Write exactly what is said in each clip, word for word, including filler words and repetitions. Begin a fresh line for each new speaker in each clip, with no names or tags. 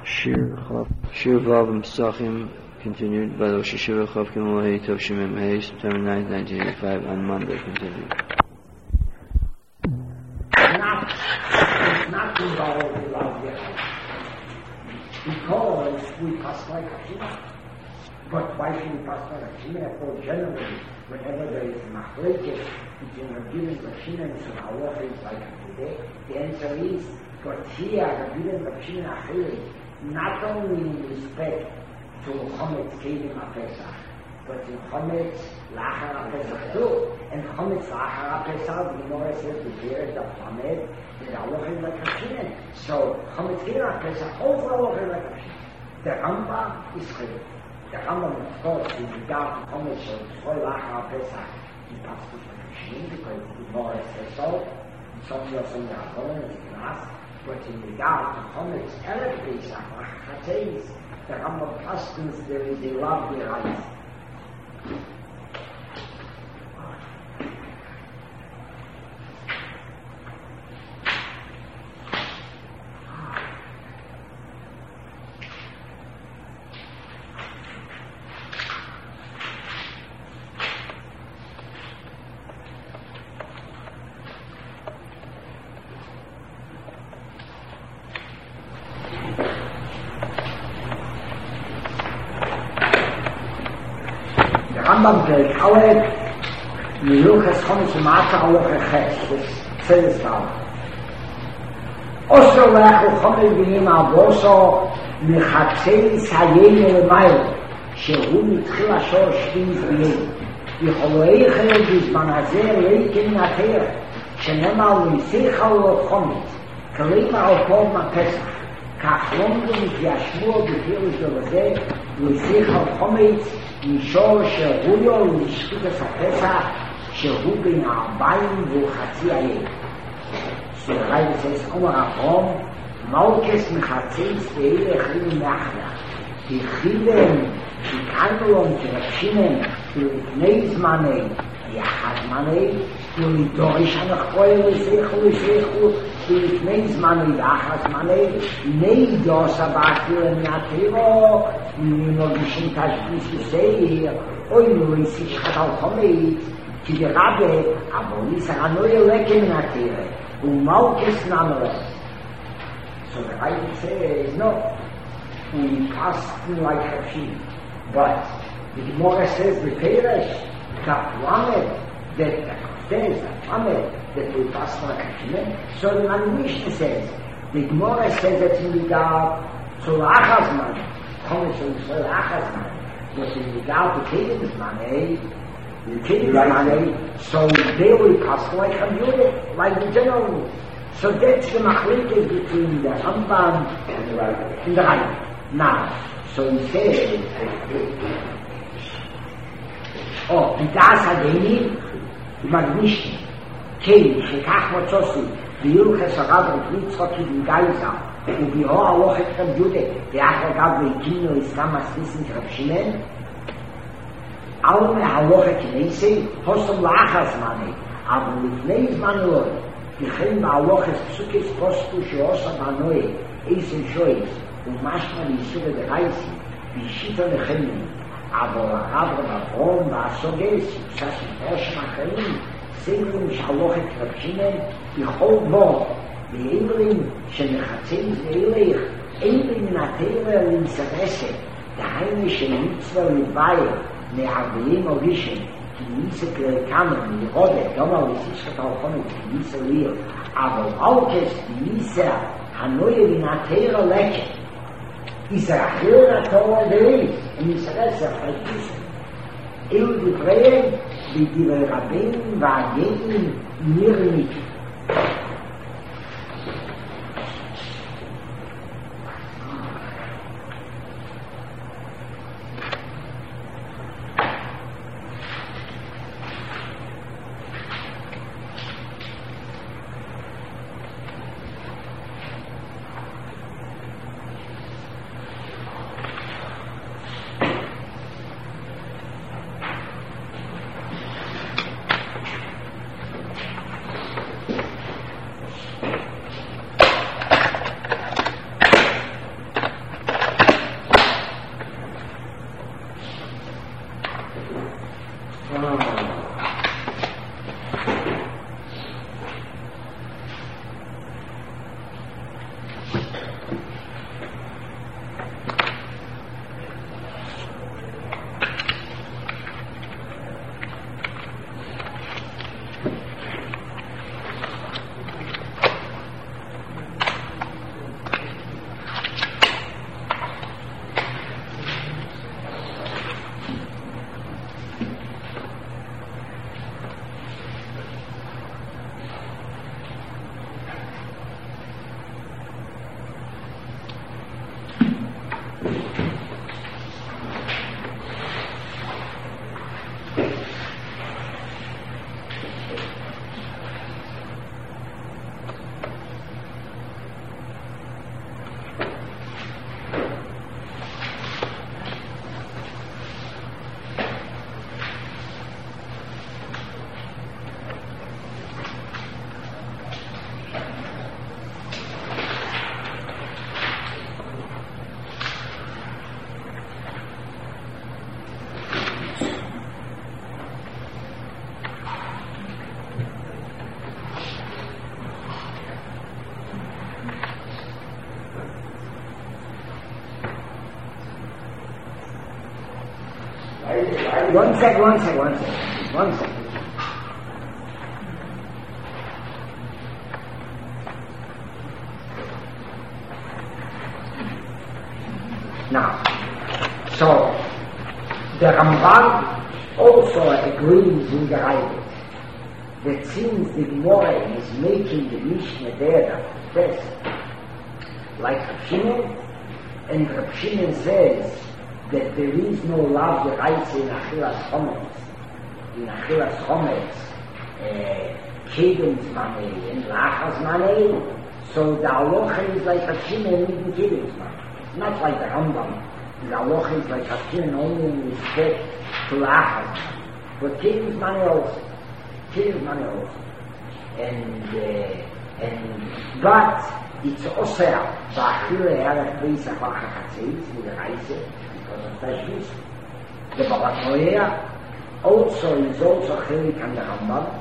Shir Chav, Shir Vav and Pesachim continued by Rosh Hashanah Chav Kimulahi Tov Shemim Hay, September ninth, nineteen eighty-five, on Monday continued.
Not, it's not involved in love yet. Because we pass like a Shina. But why should we pass like a Shina? For generally, whenever there is machlekes between Rabbi and Shina and some halachas like today, the answer is, but here, Rabbi and Shina Achilles, not only in respect to Chometz Kedim HaPesach, but in Chometz Lachar HaPesach too. And Chometz Lachar HaPesach, the Gemara says, the Be'er the Chometz, the Halacha is like a Shinen. So Chometz Kedim HaPesach, also Halacha is like a Shinen. The Rambam is Chilek. The Rambam, of course, in regard to Chometz Lachar HaPesach, he passes like a Shinen, because the Gemara says so. Some years on the Halacha, as you can ask. But in regard to Chometz Erev Pesach, Chatzos, the Rambam Pastins, there is a love behind. Rambam Perek Aleph, Miluchas Chometz U'Matzah Halacha Ches, this says now. Osher lechu Chometz B'yim Avoso Mechatzos Hayom L'maylo, shehu mitchil Ashor Shviz B'yim. V'choloeichel b'zman hazeh leikin Atera, shenemar L'yisecha L'Chometz, K'leimar Opor Ma'Pesach, כך לומדו מתיישבו בפירוש דבזה, L'yisecha L'Chometz, מישור שרויו למשחית הספסח שהוא בין הארבעים והוא חצי היום. סורי וסייס אומר החום, מלכס מחצייס ואלה החלים מאחלה. תחידם שיקענו לו מתרפשינים ולפני זמני, יחד זמני, ולדורש הנחפוי לסייכו לסייכו ולפני זמני ואחד זמני, נדו סבאתי למנתירו, מנוגשים תשפיס לסייר, אוי נויסי שחת על חומית, כי דרבה, אבל ניסרנו ילקן מנתירה, ומלכס נמרס. So the Bible says, no, we passed like a sheep. But the Gemara says, the Teresh, that Lamed, that the Kaftes, that Lamed, that we passed like a sheep. So the Mishnah says, the Gemara says that in regard to Achazman, Chometz Yisrael Achazman, but in regard to Kedem's money, the Kedem's money, so they will pass like a Yudah, like the general rule. So that's the machlekes between the Rambam and the right. And the right. Now, so he says, oh, B'das Hadeni, Magnishi, Kei, Shekach Motzosi, V'yilches Harav V'yitzchok Ibn Gaiza, U'biho Alochet Reb Yudah, V'yach Agav V'yikino Islam Asnisin Reb Shimon, Al Me'halochet Kineisi, Hosom La'achaz Mane, אבל לפני זמן לא, לכן בהלוכס פסוקס פוסטו שעושה בנוי, איסן שויס, ומשמע ליסוד דרייסי, בישיתו לחמים, אבל הרב רבון והסוגס, פססים פושם אחרים, סיירים שהלוכת רבשימן, יכול בו, ואיברים שמחצים ואילך, איברים נתירה להיסרסת, דהיינו שמצווה לבאי, מערבלים או רישם, כי ניסה כרקמן, מלרודת, גם על יסישת האוכונת, כי ניסה ליר, אבל אלכס ניסה הנויה ונתירה לקט, איסה אחר התורה דריס, וניסרסת חלקיסה. אלו דבריהם, בדברי רבים ועגנים נרניק. one sec, one sec, one sec, one sec. Now, so the Ramban also agrees in the Rambam that since the Gemara is making the Mishnah there best, like Rav Shimon, and Rav Shimon says that there is no love the rights in Achilas Chometz, in Achilas Chometz, Kedem Zmanei and Lachas Zmanei, so the halacha is like Rav Shimon in Kedem Zmanei. Not like the Rambam. The halacha is like Rav Shimon only in respect to Lachas, but Kedem Zmanei also. Kedem Zmanei also. And, uh, and, but it's also Ba'achile Erev Pesach V'Chachatzis with the Reise because of Tashbis. The Balat Noah also is also Chelik and the Rambam,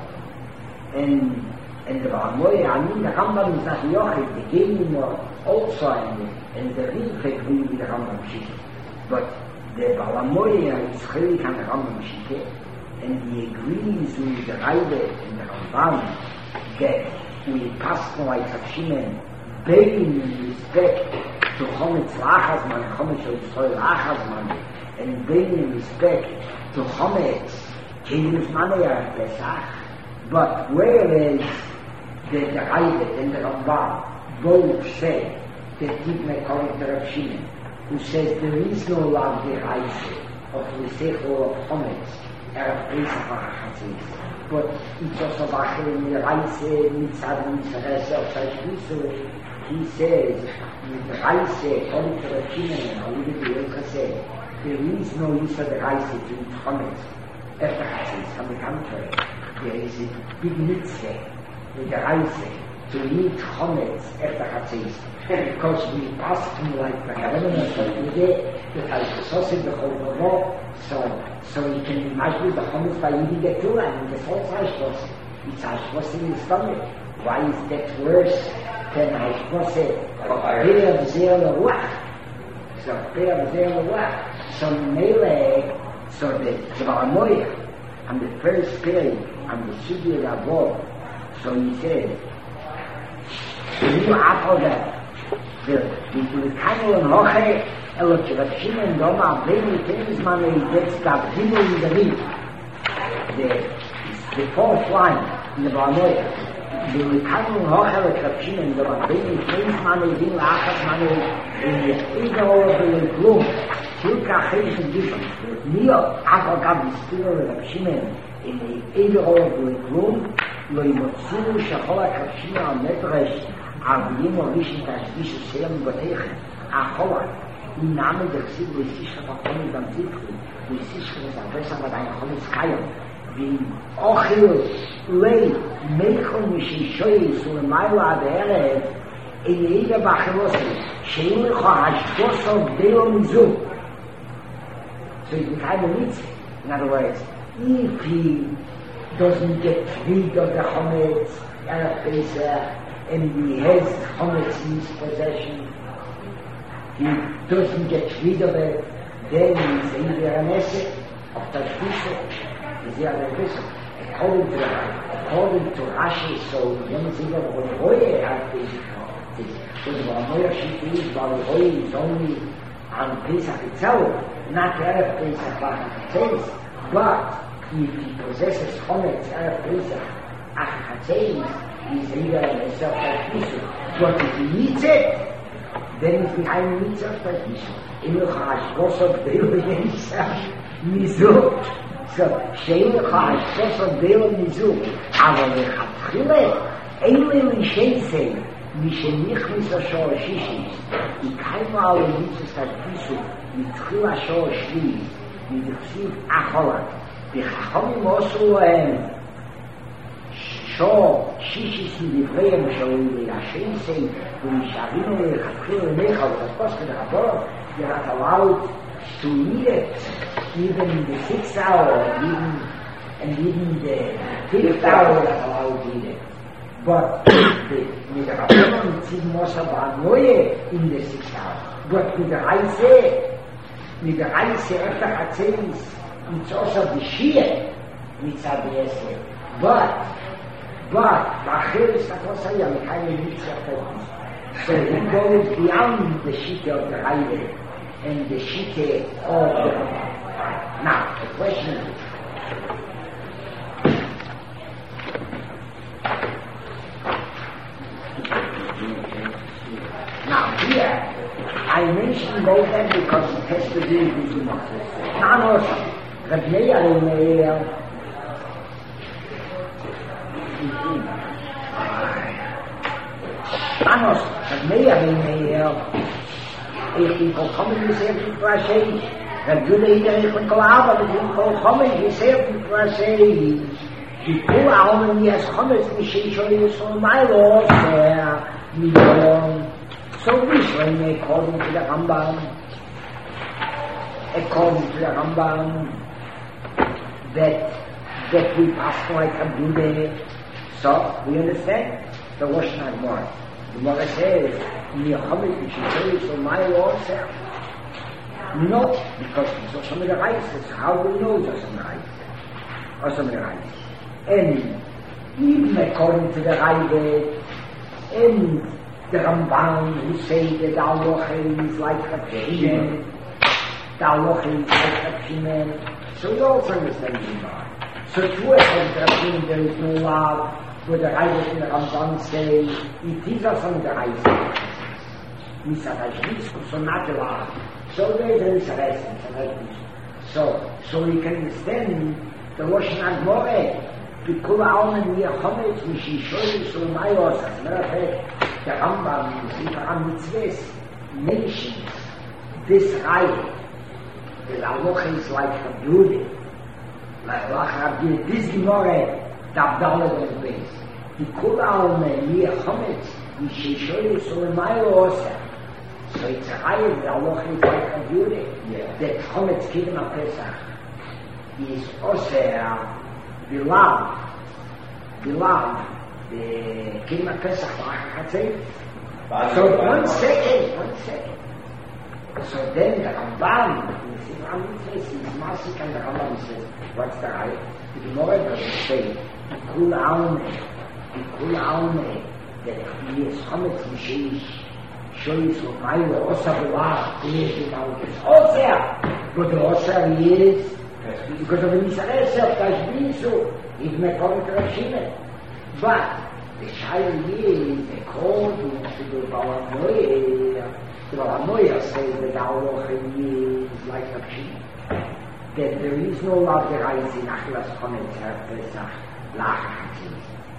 and and the Balat Noah, I mean the Rambam is not Yochid, the Gelim also and and the Rif agree with the Rambam Shike, but the Balat Noah is Chelik and the Rambam Shike, and he agrees with the Reibe and the Rambam that we pass no like Rav Shimon being in respect to Chometz Lachas Man, Chometz Yisrael Lachas Man, and being in respect to Chometz Kedem Zmanei Pesach, but whereas the Reibe and the Rambam both say that Ibn according to Rav Shimon, who says there is no love the Reise of L'Sechel of Chometz Erev Pesach V'Chatzis, but it's also Bachel in the Reise Mitzad Mitzad of Tashbis. He says, with the Reise, according to Rav Shimon, and I'll leave it to you say, there is no use of the Reise to eat Chometz after Chatzis. On the contrary, there is a big mitzvah with the Reise to eat Chometz after Chatzis. Because we pass through like the Kavanah, so we get the Talchusosik, the Cholvavot, so so you can imagine the Chometz by eating the Tula, and the whole Talchusosik. It's Talchusosik in the stomach. Why is that worse? Then I was say, Peer Zer Leruach. So Peer Zer Leruach. So Mele, so the Zvamoya, on the first page, on the Sugya Rabot, so he said, you after that, the the Kanel and Hoche, Elok Rav Shimon Doma, Beni Tenizman, that's the Himmel in the Riv. The the fourth line in the Zvamoya. The Kanel Hoche Rav Shimon Doma, Beni Tenizman, Zin Lachas Mane, in the Ego of the Glum, Tilka Chesh and Gishon. Neo, After Gab the Stilo Rav Shimon, in the Ego of the Glum, Lo Yimotzu Shachola Rav Shimon Medrash, Avim Orish Tashbish Shem Batech, Achola, in Name der Chsid, wo es sich verkommen beim Titel, wo es sich mit der Besser mit einem Chometz Chayim, wie Ochil, Lei, Meichon, Mishishoy, Sulemaila, Aderev, in Ega Bachelosi, Shein Lecha, Hashkosov, Deo Mizu. So it's kind of mitzvah. In other words, if he doesn't get rid of the Chometz, Erev Pesach, and he has Chometz in his possession, he doesn't get rid of it, then he's either an asset of Tashbisha, he's the other person. According to according to Rashi, so when it's either Roye at Pesach, because Ramoya Shiti is Roye is only on Pesach itself, not Erev Pesach V'Chatzis, but if he possesses Chometz Erev Pesach V'Chatzis, he's either a self-Tashbisha. But if he needs it, then it's behind the mitzvah of Tashbisha. In the Chashkos of Deo Yisrael Mizu. So, Shein Chashkos of Deo Mizu. Aber lechatchile, Eile Lisheisei, Mishenichnis Ashor Shishis, Ikaimu Ale Mitzvah Tashbisha, Mitchil Ashor Shvis, Mitzvah Acholat, B'chachomim Osu Lohem, שור שישיס מדבריהם שאולי השייסי ונשארינו לכתחיל למיכה ותפוס כדחתו you're not allowed to eat it even in the sixth hour and even, and even the fifth hour you're not allowed to eat it but the midrabbanon tzid mosa ba'anoye in the sixth hour but with the Reise with the Reise after Chatzis it's also the Shia mitzad Yesod. But, but, Bachir is Takosaya, Mikhail Mitzvah. So he goes beyond the Shita of the Raiva and the Shita of the Rambam. Now, the question is, now here, I mentioned both that because it has to do with the Moses. Now also, Reb Meir in Meir, Anos, Reb Meir in Meir, ich bin vollkommen geserbt für Hashem. Reb Judah ich bin Kolava, ich bin vollkommen geserbt für Hashem. Die Kula haben mir als Chometz nicht schon in so mein Los, der Million. So nicht, wenn wir kommen zu der Rambam, er kommt zu der Rambam, that, that we pass like a Judah. So, we understand? The Rosh Hashanah. The Gemara says, "Mir Chometz nicht so my Lord, sir." Not because it's also the rights. How do we know it's also the rights? Also the rights. And even according to the Raiva, and the Ramban who say that the Aloha is like a Pshimen, the Aloha is like a Pshimen. So we also understand the Gemara. So to a extent, there is no love. Where the Raiva and the Ramban say, it is also the Raiva. Misarajis, so not the love. So there is a lesson. So, so we can understand the Rosh Hashanah. Because all in the Chometz, which he shows so my was as a matter of fact, the Rambam, the Sefer HaMitzvos, mentions this Raya, that Aloha is like a Judah, like Aloha, this Gemara, the Abdallah of the base. Because all in the Chometz, which he shows so my was, so it's a Raya that Aloha is like a Judah, that Chometz Kidem HaPesach is also beloved, beloved, the Kidem HaPesach Chatzei. So one second, one second. So then the Rambam, the Sefer HaMitzvos, is Masik, and the Rambam says, what's the right? The Gemara doesn't say, Ikul Aune, Ikul Aune, that he is Chometz Mishish, shows what my Osa beloved, he is beloved, it's Osa, but the Osa is because of the Nisareh self, that's been so, even according to Rashina. But the child is according to the Balanoia, the Balanoia says that our is like a sheep. That there is no love that rises in Achillas Chometz Pesach, Lachatzis.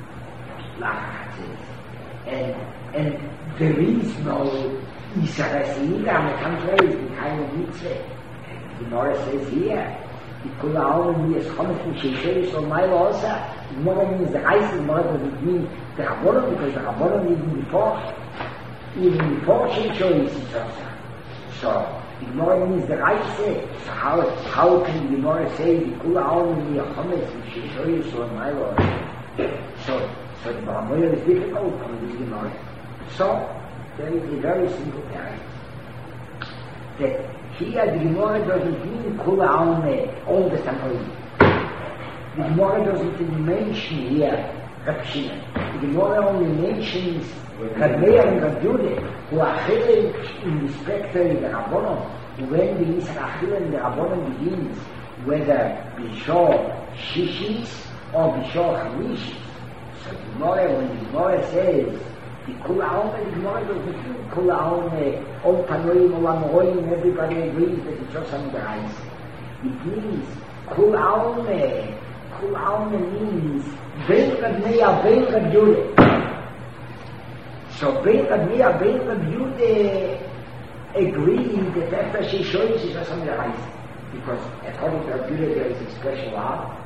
Lachatzis. And, and there is no Nisareh Seida, on the contrary, the kind of mitzvah. The Gemara says here, Because all of me is coming from Sheishay, so my also, more means the ice is more than it means the Rabbanon, because the Rabbanon even before, even before Sheishay is also. So, the Gemara means the ice, so how, how can the Gemara say, Because all of me is coming from Sheishay, so my also. So, so the Rabbanon is difficult from this Gemara. So, there is a very simple parent. That here the Gemara doesn't mean Kula Alme all the time. The Gemara doesn't mention here Reb Shimon. The Gemara only mentions Reb Meir and Reb Judah, who are chilek in respect to the Rabbanon. When the Yisrachil and the Rabbanon begins, whether Bishor Shishis or Bishor Chamishis. So the Gemara, when the Gemara says the Kula Alme, the Gemara doesn't mean Kula Alme, all Panoim, all Amorim, everybody agrees that it's just on the eyes. It means Kula Alme. Kula Alme means Bein Reb Meir, Bein Reb Judah. So Bein Reb Meir, Bein Reb Judah agree that after she shows it's just on the eyes. Because according to Reb Judah there is a special law.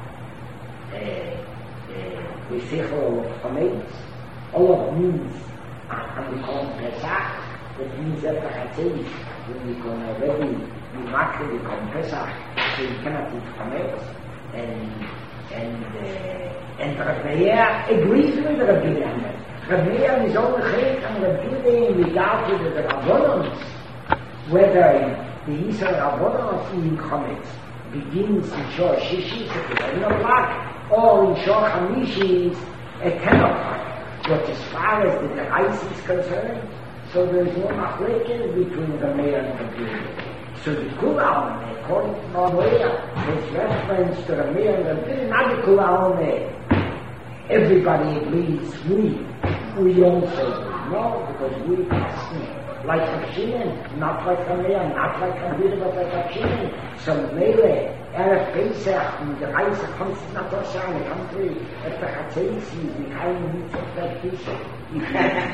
We say for Chometz, all of means, and we call Pesach, that means that the Chatzei, when we can already be marked, we call Pesach, so we cannot eat Chometz, and and uh, and Reb Meir agrees with Reb Judah. Reb Meir is only chayk and Reb Judah in regard to the Rabbanon, whether the Yisrael Rabbanon eating Chometz, begins in Shor Shishi, it's at eleven o'clock, or in Shor Hamishi, at ten o'clock. But as far as the Derais is concerned, so there is no machlekin between the mayor and the Bidin. So the Kula, according to Mamoya, there's reference to the mayor and the Bidin, not the Kula. Everybody agrees, we, we also agree. No, because we pass me. Like a Pshimen, not like a mayor, not like a Bidin, but like a Pshimen. So Mele, Erev Pesach, and the Reise comes to Natosha in the country, at the Chatzeisi, the Kain meets of that fish.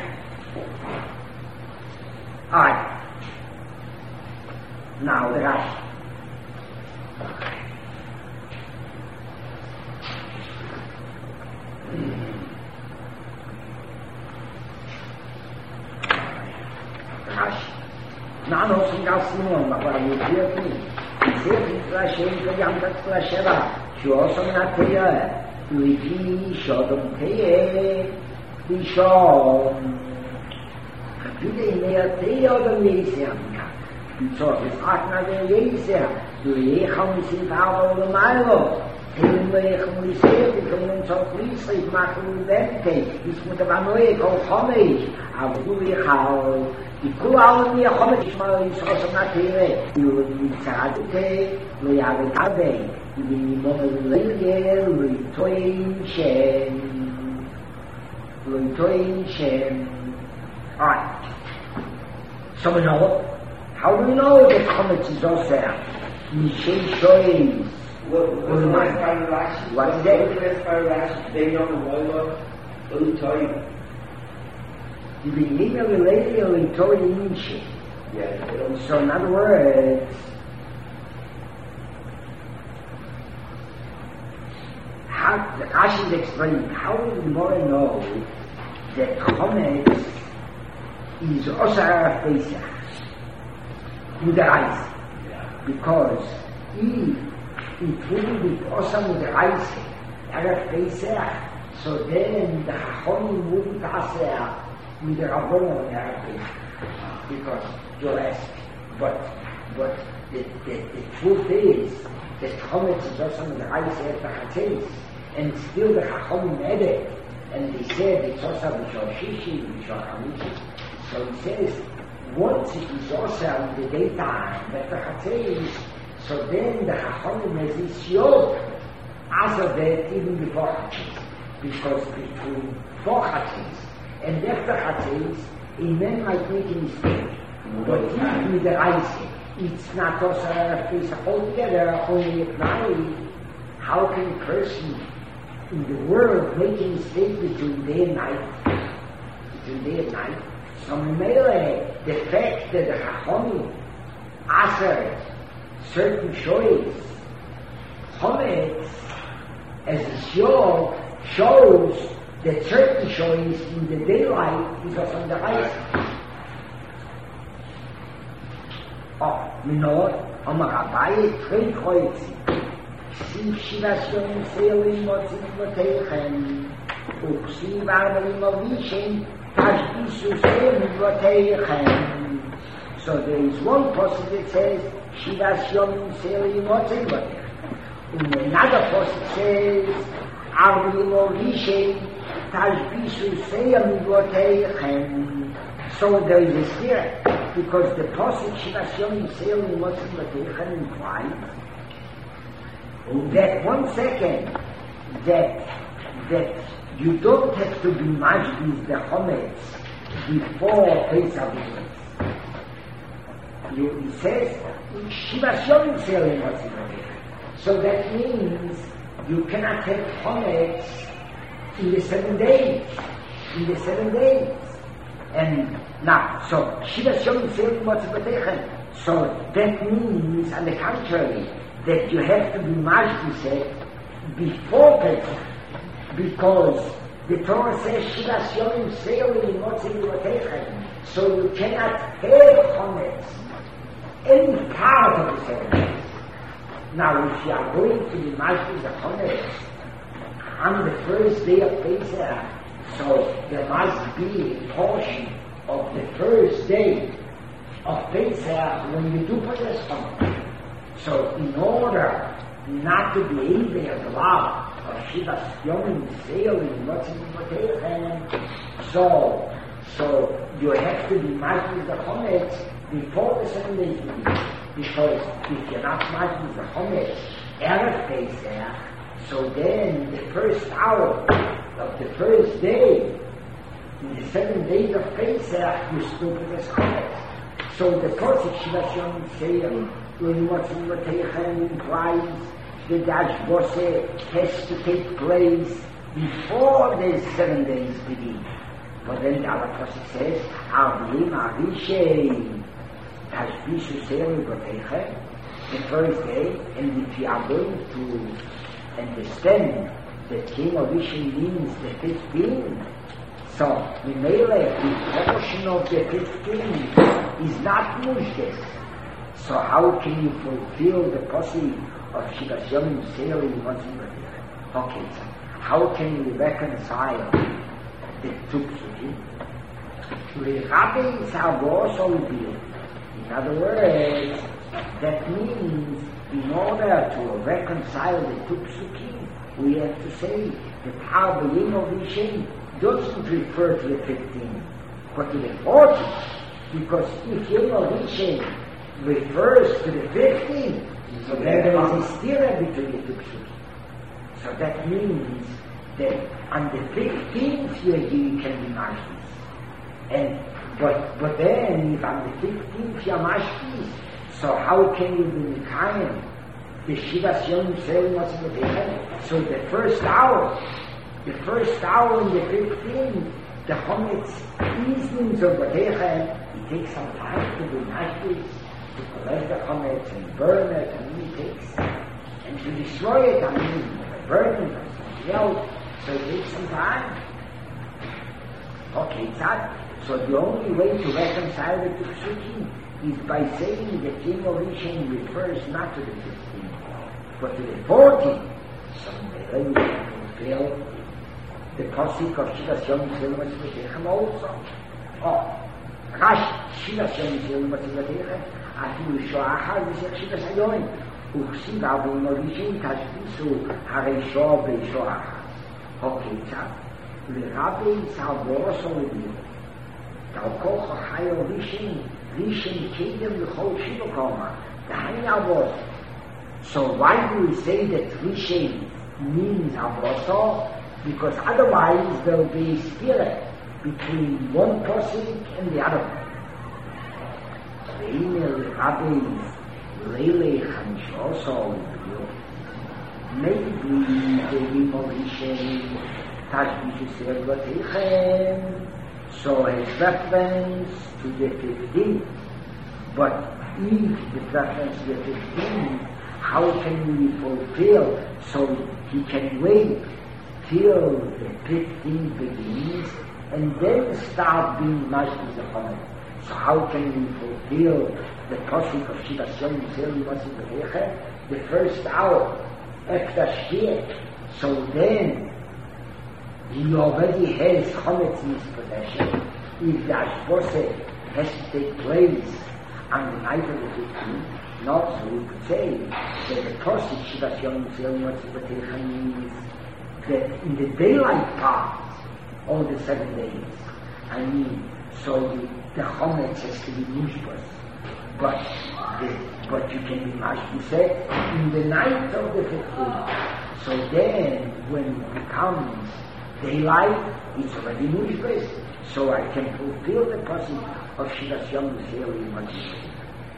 Alright. Now the Rashi. Rashi. Now no single Simon, but what you hear me. Sehr viel Flasche, die ganze Flasche war. Schuoson na Tehe, Luigi, Shodom Tehe, die Schom. Kapide in der Tehe oder Leser. Und so, das hat nach der Leser. Du lecham ist in Tava oder Mailo. Teilen lecham ist sehr, die können uns auch fließlich machen und wenden. Ich muss aber neu, komm ich. Aber du lecham. Die Kula mir kommt ich mal in so so Materie, die Zeit, lo ja habe, die mo lege, lo toin chen, lo toin chen. Alright. So we know, how do we know the comet is also Michel Shoy? What my Rashi? What's that? They know the word lo toin. You begin a related in Torah Yinshi. Yeah. So in other words, how the Rashi is explaining how do we more know that Chomet is also Erev Pesach with the ice. Because if it will be also with the ice, Erev Pesach, so then the Chachomim wouldn't ask with the Rabbonon and everything, because you'll ask, but but the, the, the truth is that Chometz is also in the ice after Chatzis, and still the Chachomim had it, and they said it's also B'Shor Shishi, B'Shor Hamishi. So he says, once it is also in the daytime after Chatzis, so then the Chachomim has this yoke as of that even before Chatzis, because between four Chatzis and after Chatzis, a man might make a mistake. But even with the ice, it's not also a face altogether, only at night. How can a person in the world make a mistake between day and night? Between day and night? So Mele, the fact that the Chachomim answered certain choice, Chometz, as a show, shows that certain choice in the daylight is also on the ice. Oh, we know, Omar Abaye, three kreuzi. Siv Shivas Yom Selim Motzim Voteichen, Uksiv Arbaim Ovishin, Tashbisu Selim Voteichen. So there is one passage that says, Shivas Yom Selim Motzim Voteichen. And another passage says, Arbaim Ovishin, Tashbisu Selim Voteichen. So there is a spirit, because the passage Shivas Yom Selim Motzim Voteichen implies that one second, that that you don't have to be mashgiz the chometz before Pesach begins. You, he says, Shivas Yom Selim Motzim Voteichen. So that means you cannot have chometz in the seven days. In the seven days. And now, so Shivas Yom Selim Motzim Voteichen. So that means, on the contrary, that you have to be mashgiz before Pesach, because the Torah says Shivas Yom Selim Motzim Voteichen. So you cannot have chometz any part of the seven days. Now, if you are going to be mashgiz the chometz on the first day of Pesach, so there must be a portion of the first day of Pesach when you do put your stomach. So in order not to be able to allow of Shivas Yomim sailing, what's in the so so you have to be mindful of the Chometz before the seven days begin. Because if you're not mindful of the Chometz, Erev Pesach, so then the first hour of the first day, in the seven days of Pesach, you still with the Chometz. So the Posik Shivas Yomim sailing, when what's in the Teichen implies the Dash Bose has to take place before the seven days begin. But then the other Posik says, Avlim Avishem, Dash Bishu Seiling Boteichen, the first day, and if you are going to understand that King of Vishem means the fifteen, so Mimele, the portion of the fifteen is not Mushkes. So how can you fulfill the Posik of Shivas Yomim sailing once in the year? Okay, so how can you reconcile the two psukim? Rechabe Salvos Olivir. In other words, that means in order to reconcile the two psukim, we have to say that our Yom of Vishem doesn't refer to the fifteen, but to the fourteen. Because if Yom of Vishem refers to the fifteen, so then there is a stira between the two psukim. So that means that on the fifteenth year you can be mashkis. And but but then if on the fifteenth you're mashkis, so how can you be mekayim the Shivas Yom Seiling what's in the day? So the first hour, the first hour in the fifteenth, the Chometz evenings of the Teichen, it takes some time to be mashkis, to collect the Chometz and burn it, and it takes, and to destroy it, I mean, burn it or something else, so it takes some time. Okay, that, so the only way to reconcile the two psukim is by saying that King of Rishon refers not to the fifteen, but to the fourteen. So the way we can fulfill the Posik of Shivas Yom Seilim V'Techem also. Oh, Rashi, Shivas Yom Seilim V'Techem, Afilu Shoachar V'Sech Shivas Hayoim, Uchsiv Avim Orishim Tashbisu Harei Shoah V'Shoachar. Okay, tzad. L'Rabbi Salvos Olivir. Dalkoch Hayo Rishim, Rishim Kedem L'Chol Shiva Koma. The Hayin Avos. So why do we say that Rishim means Avoso? Because otherwise there will be a spirit between one person and the other. Maybe the Rimorishem Tashbishu Servatechem, so a reference to the fifteenth. But if the reference to the fifteenth, how can we fulfill so he can wait till the fifteenth begins and then start being mashkis upon it? So how can we fulfill the Posik of Shivas Yom Seilim V'Techem the first hour after Shvi'ah? So then he already has Chometz in his possession. If the Ashbose has to take place on the night of the fifteenth, not so we could say that the Posik Shivas Yom Seilim V'Techem means that in the daylight part, all the seven days, I mean, so the, the Chometz has to be mushbas. But the, but you can be mashki said in the night of the fifteenth. So then, when it becomes daylight, it's already mushbas. So I can fulfill the Posik of Shivas Yom Seilim V'Techem.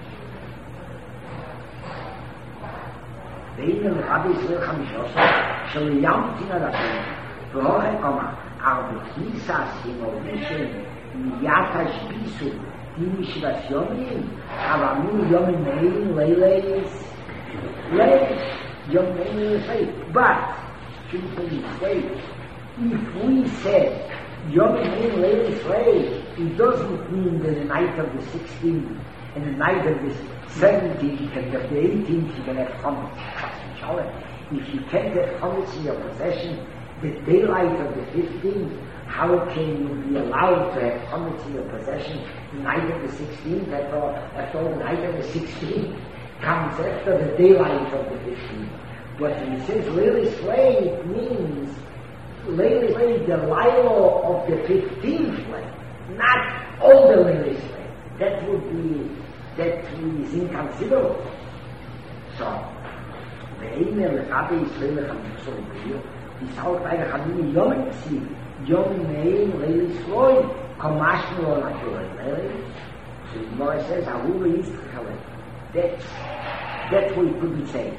ואין לרבי ישראל חמישה עשר של ימתין על הפנים ואוכל כמה ארבכיסס עם אורבישן מיית השביסו עם שבעת יומים אבל מו יומים נעים לילס לילס יום נעים לילס but should we say if we said יומים נעים לילס it doesn't mean that the night of the sixteenth and the night of the seventeenth, you can get the eighteenth, you can have Chometz. If you can't have Chometz in your possession, the daylight of the fifteenth, how can you be allowed to have Chometz in your possession the night of the sixteenth, after, after all the night of the sixteenth? comes after the daylight of the fifteenth. But when he says Leilis Lay, it means Leilis Lay, the Lilo of the fifteenth Lay, not all the Leilis Lay. That would be, that is inconsiderable. So, the Einer, the Rabbi is Leilis Lay, is auch bei der Familie Yom Tzim, Yom Mein, Leilis Lay, Komashnu Lo Naturel. So the Gemara says, Ahula Yisrael. That's, that's what we couldn't say.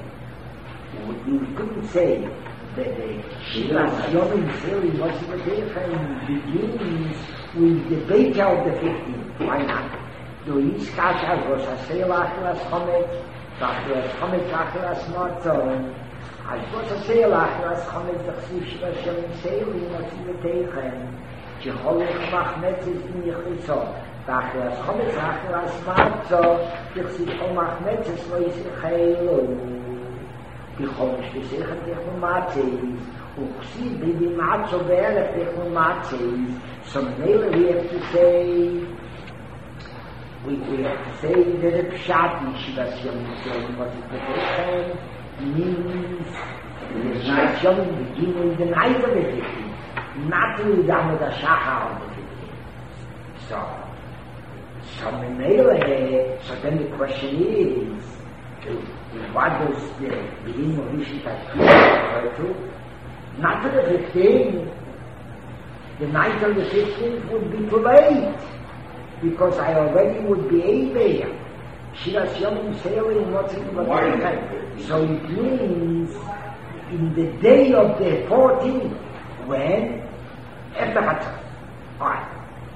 We couldn't say that the Shivas Yom Tzim Moshe begins with the Beit of the fifteenth. Why not? Do Yishkash as Rosh Hashanah Achilas Chometz, Achilas Chometz Achilas Matzon, as Rosh Hashanah Achilas Chometz Achsiv Shivas Yom Tzim Moshe B'Teichem, Shecholech Machmetz is Nichitzot. Achilas Chometz Achilas Matzon, Shechsiv Chol Machmetz is Lo Yisraelu. Bichom Shvesechem Techum Matzes, Uchsiv B'Dim Matzo Be'erech Techum Matzes. So maybe we have to say, we, we have to say that the Pshat in Shivas Yom Tzim was it means the Shivas Yom beginning the night of the fifteenth, not with the Amud HaShachar of the fifteenth. So, so maybe, so then the question is, what does the beginning of Rishit refer to? Not to the fifteenth. The night of the fifteenth would be too late, because I already would be a there. Shiras Yom sailing, what's it about? So it means in the day of the fourteenth, when? After Chatzot. Alright.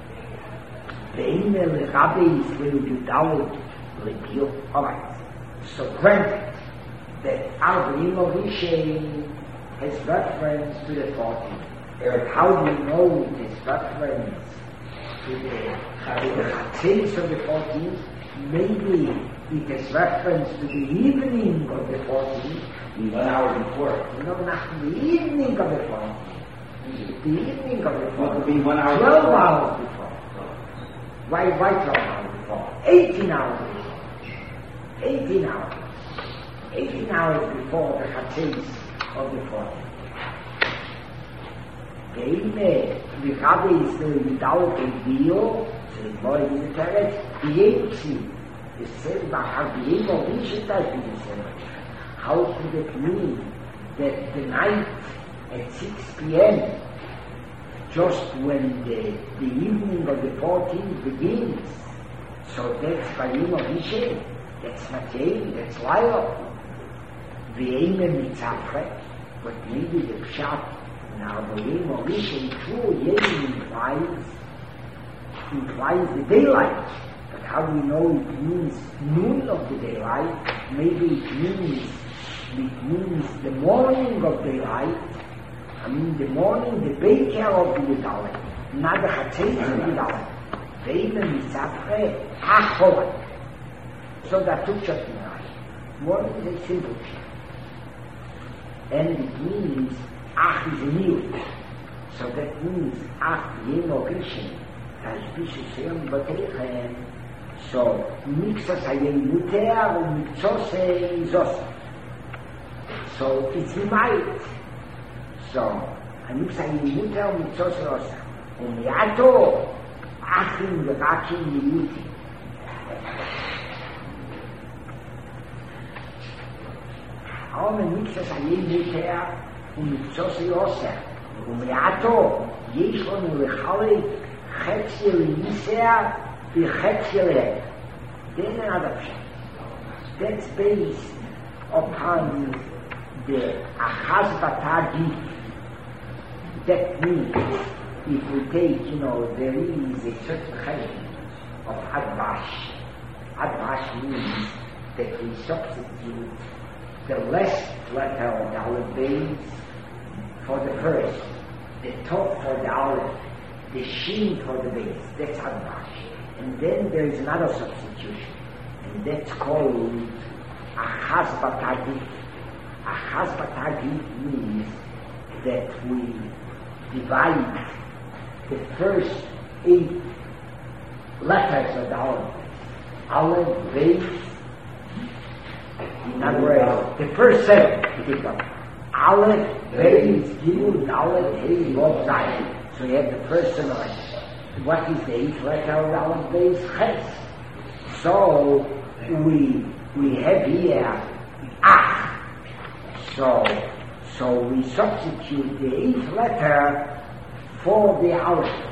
The email the Rabbi is very good out, like you. Alright. So granted that our B'nai Rishon has reference to the fourteenth. But how do you know this reference to the Chatzos of the fourteenth? Maybe it is reference to the evening of the fourteenth. One hour before. No, not the evening of the fourteenth. The evening of the fourteenth. What would be one hour Twelve before? hours before. Why, why twelve hours before? Eighteen hours before. Eighteen hours. Eighteen hours before the Chatzos of the fourteenth. The Ime, the Rabbi is still without a deal, so the boy in the terrace, the Yemtzi, the same, how the Yem of Rishita is the same. How could it mean that the night at six p.m., just when the, the evening of the fourteenth begins, so that's by Yem of Rishita, that's not Yem, that's Lila. The Ime Mitzafre, but maybe the Pshat. Now, the name of Rishon, true, Yom implies, implies the daylight. But how do we know it means noon of the daylight? Maybe it means, it means the morning of daylight. I mean, the morning, the baker of the daylight, not the Chatzos of the daylight. Ve'im mitzapre achor. So that took just right. What is a simple shot? And it means Ach is a new. So that means Ach Yemo Rishon Tashbish Yisrael B'Teichem. So Mixas Hayei Muter Umiktzose Zos. So it's Mimayit. So Mixas Hayei Muter Umiktzose Zos. Umiato Achim V'Rakim Yiyuti. All the Mixas Hayei Muter ומקצוס יוסר, ומעטו יש לנו לחלק חצי ליסר וחצי לב. Then another pshat. That's based upon the Achaz Batagi. That means, if we take, you know, there is a certain chayim of Advash. Advash means that we substitute the last letter of the Aleph base for the first, the top for the Aleph, the Shin for the base. That's Advash. And then there is another substitution, and that's called Achaz Batagif. Achaz Batagif means that we divide the first eight letters of the Aleph, Aleph, base, In other words, the first seven, Aleph, Beis, Gimel, Dalet, Hey, Vav, Zayin. So you have the first seven letters. What is the eighth letter of Aleph, Beis, Ches? So we we have here Ach. So so we substitute the eighth letter for the Aleph.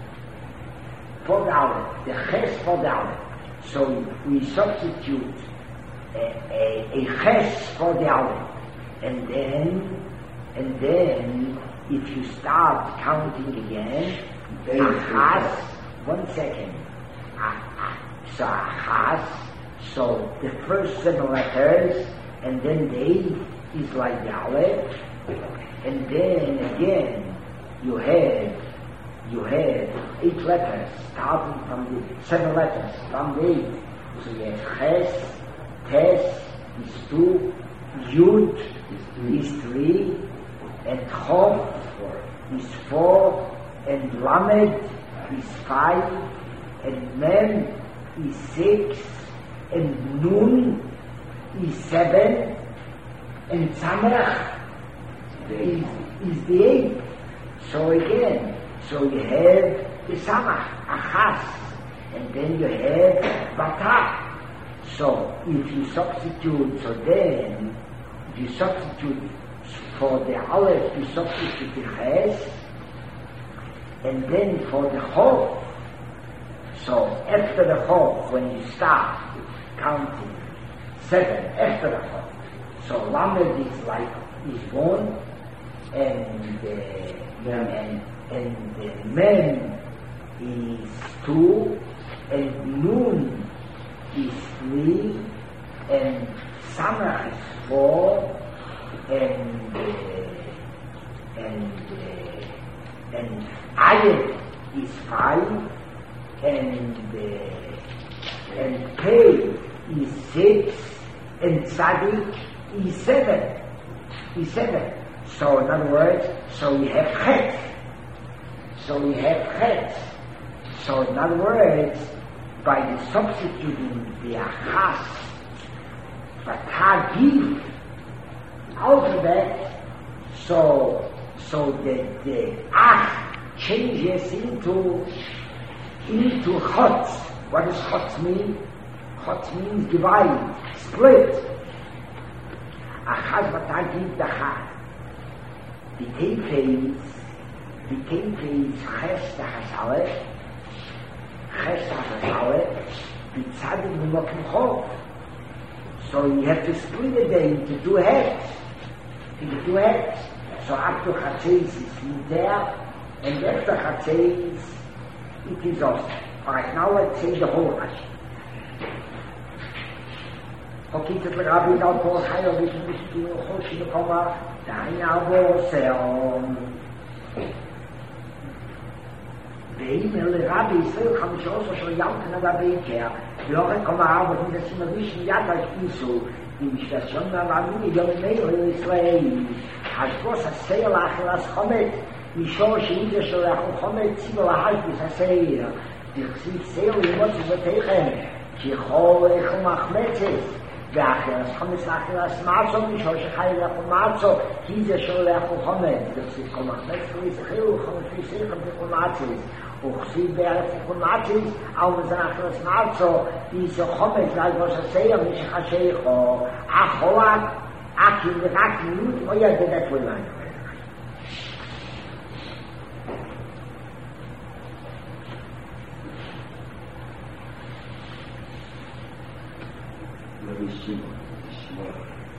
For the Aleph, the Ches for the Aleph. So we substitute a, a, a Ches for the Aleph. And then, and then, if you start counting again, Achaz, one second. Ah, so Achaz, so the first seven letters, and then the eighth is like the Aleph, and then again, you have, you have eight letters, starting from the seven letters, from the eight. So you have Ches, Tes is two, Yud is three, and Chov is four, and Lamed is five, and Mem is six, and Nun is seven, and Tzamech is, is the eighth. So again, so you have the Samach, Achas, and then you have Batah. So if you substitute, so then if you substitute for the Aleph, you substitute the Ches, and then for the Chov. So after the Chov, when you start counting seven after the Chov, so Lamed is like is one, and uh, and and the Mem is two, and Nun is three, and Samach is four, and uh, and uh, and Ayin is five, and uh, and Pei is six, and Tzadik is seven. Is seven. So in other words, so we have Chet. So we have Chet. So in other words, by the substituting the Achas, Batah give alphabet, so so the the Ach changes into into Chot. What does Chot mean? Chot means divide, split. Achaz Batah give the Chad. The Tefes, the Tefes Ches the Hasaleh. So you have to split it into two heads. Into two heads. So after Chatzis is there, and after Chatzis it is off. Alright, now let's say the whole Rashi. Okay, to the Rabbi now Paul Chayo Vishnu Vishnu Choshi Nekoma Daina Abo Seom ואם לרבי ישראל חמישה עשר של ים כנדה בעיקר ואוכל כמה ארבע ונדסים מביש מיד להשפיסו עם שתשון מהמאמין יום מאיר לישראל אז בוס הסייר לאחר הסחומת משור שאיזה של לאחר חומת ציבור להשפיס הסייר תכסיב סייר ללמוד שבתיכם שכל איכו מחמצת ואחר הסחומץ לאחר הסמאצו משור שחי לאחר מעצו איזה של לאחר חומת תכסיב כל מחמצת ויסחילו חומת ויסחילו תכול מעצת וכסיב בערך תכול מעצת אבל מזרח לסמאצו איזה חומת ועל בוס הסייר משחשיכו אחוות אקים ורק מיעוט או ידדת ולמען
Shimon, Shimon.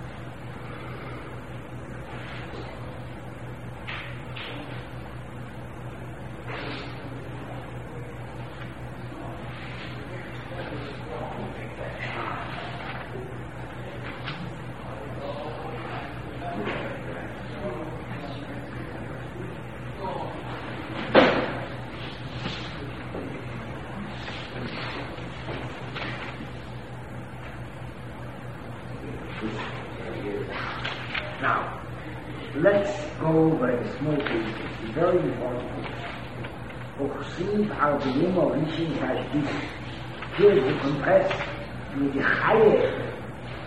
Now, let's go over the small pieces. It's very important. Uchsiv Arbiyim Orishin Hashbis. Here is the contrast with the Chayef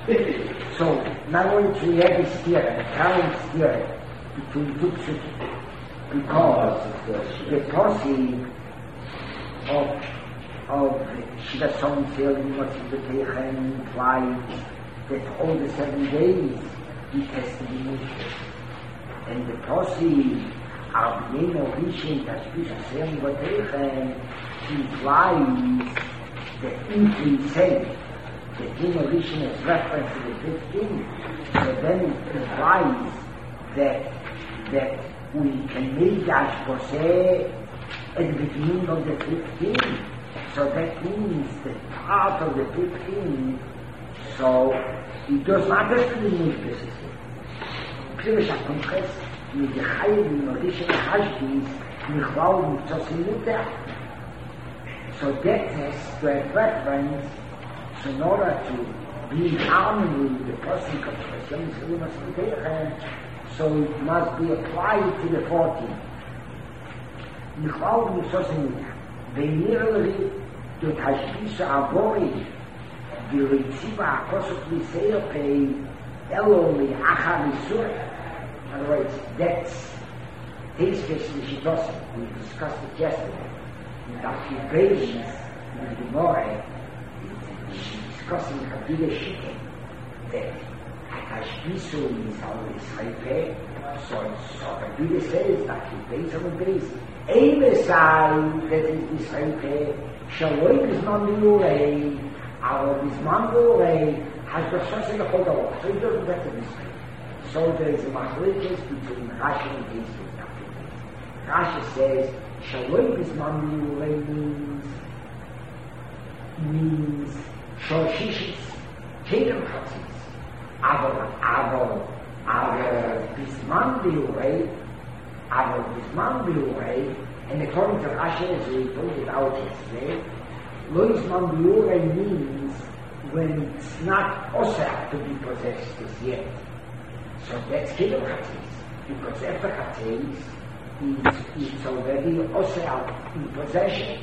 So, not only do we have this steer, an apparent steer between two psukim, because the posse of of Shiva Somsel in Motzibeteichen implies that all the seven days it has to be moved. And the posse of Yeno Rishin Tashbish Hashem Beteichen implies that if we say that Yeno Rishin is reference to the fifteen, so then it implies that that we can make Ashboseh at the beginning of the fifteen. So that means that part of the fifteen, so it does not have to be moved. Pirish HaKonches, with the Chayiv in Odisha Hashbis, Michlau Mitzos Mutter. So that has to have reference, so in order to be in harmony with the person of Hashem Yisrael Masmuteichen, so it must be applied to the fourteen. Michlau Mitzos Mutter. Ve'nirli to Tashbish Avori V'ritziva HaKosuk L'Seopei Elo L'Achar L'Sur. In other words, that's Teisvesh L'Shitosim. We discussed it yesterday. In the occupations in the Gemara, discussing Kabila Shikin, that Tashbishu is always Chaypeh. So, so Kabila says that he pays on the base. Eimesai, that is Israel, Shaloi Bisman Bilurei, our Bisman Bilurei has the Shas in the Chodor, so it doesn't get to Israel. So there is a machlokes between Rashi and Yisrael. Rashi says, Shaloi Bisman Bilurei means, means Shoshishis, Kedem Chatzis, Avo, Avo, Avo Bisman Bilurei, Our Bisman Bilurei, and according to Rashi, as we pointed out yesterday, Lo Bisman Bilurei means when it's not osah to be possessed as yet. So that's Kedem Chatzis, because after Chatzis, it's, it's already osah in possession.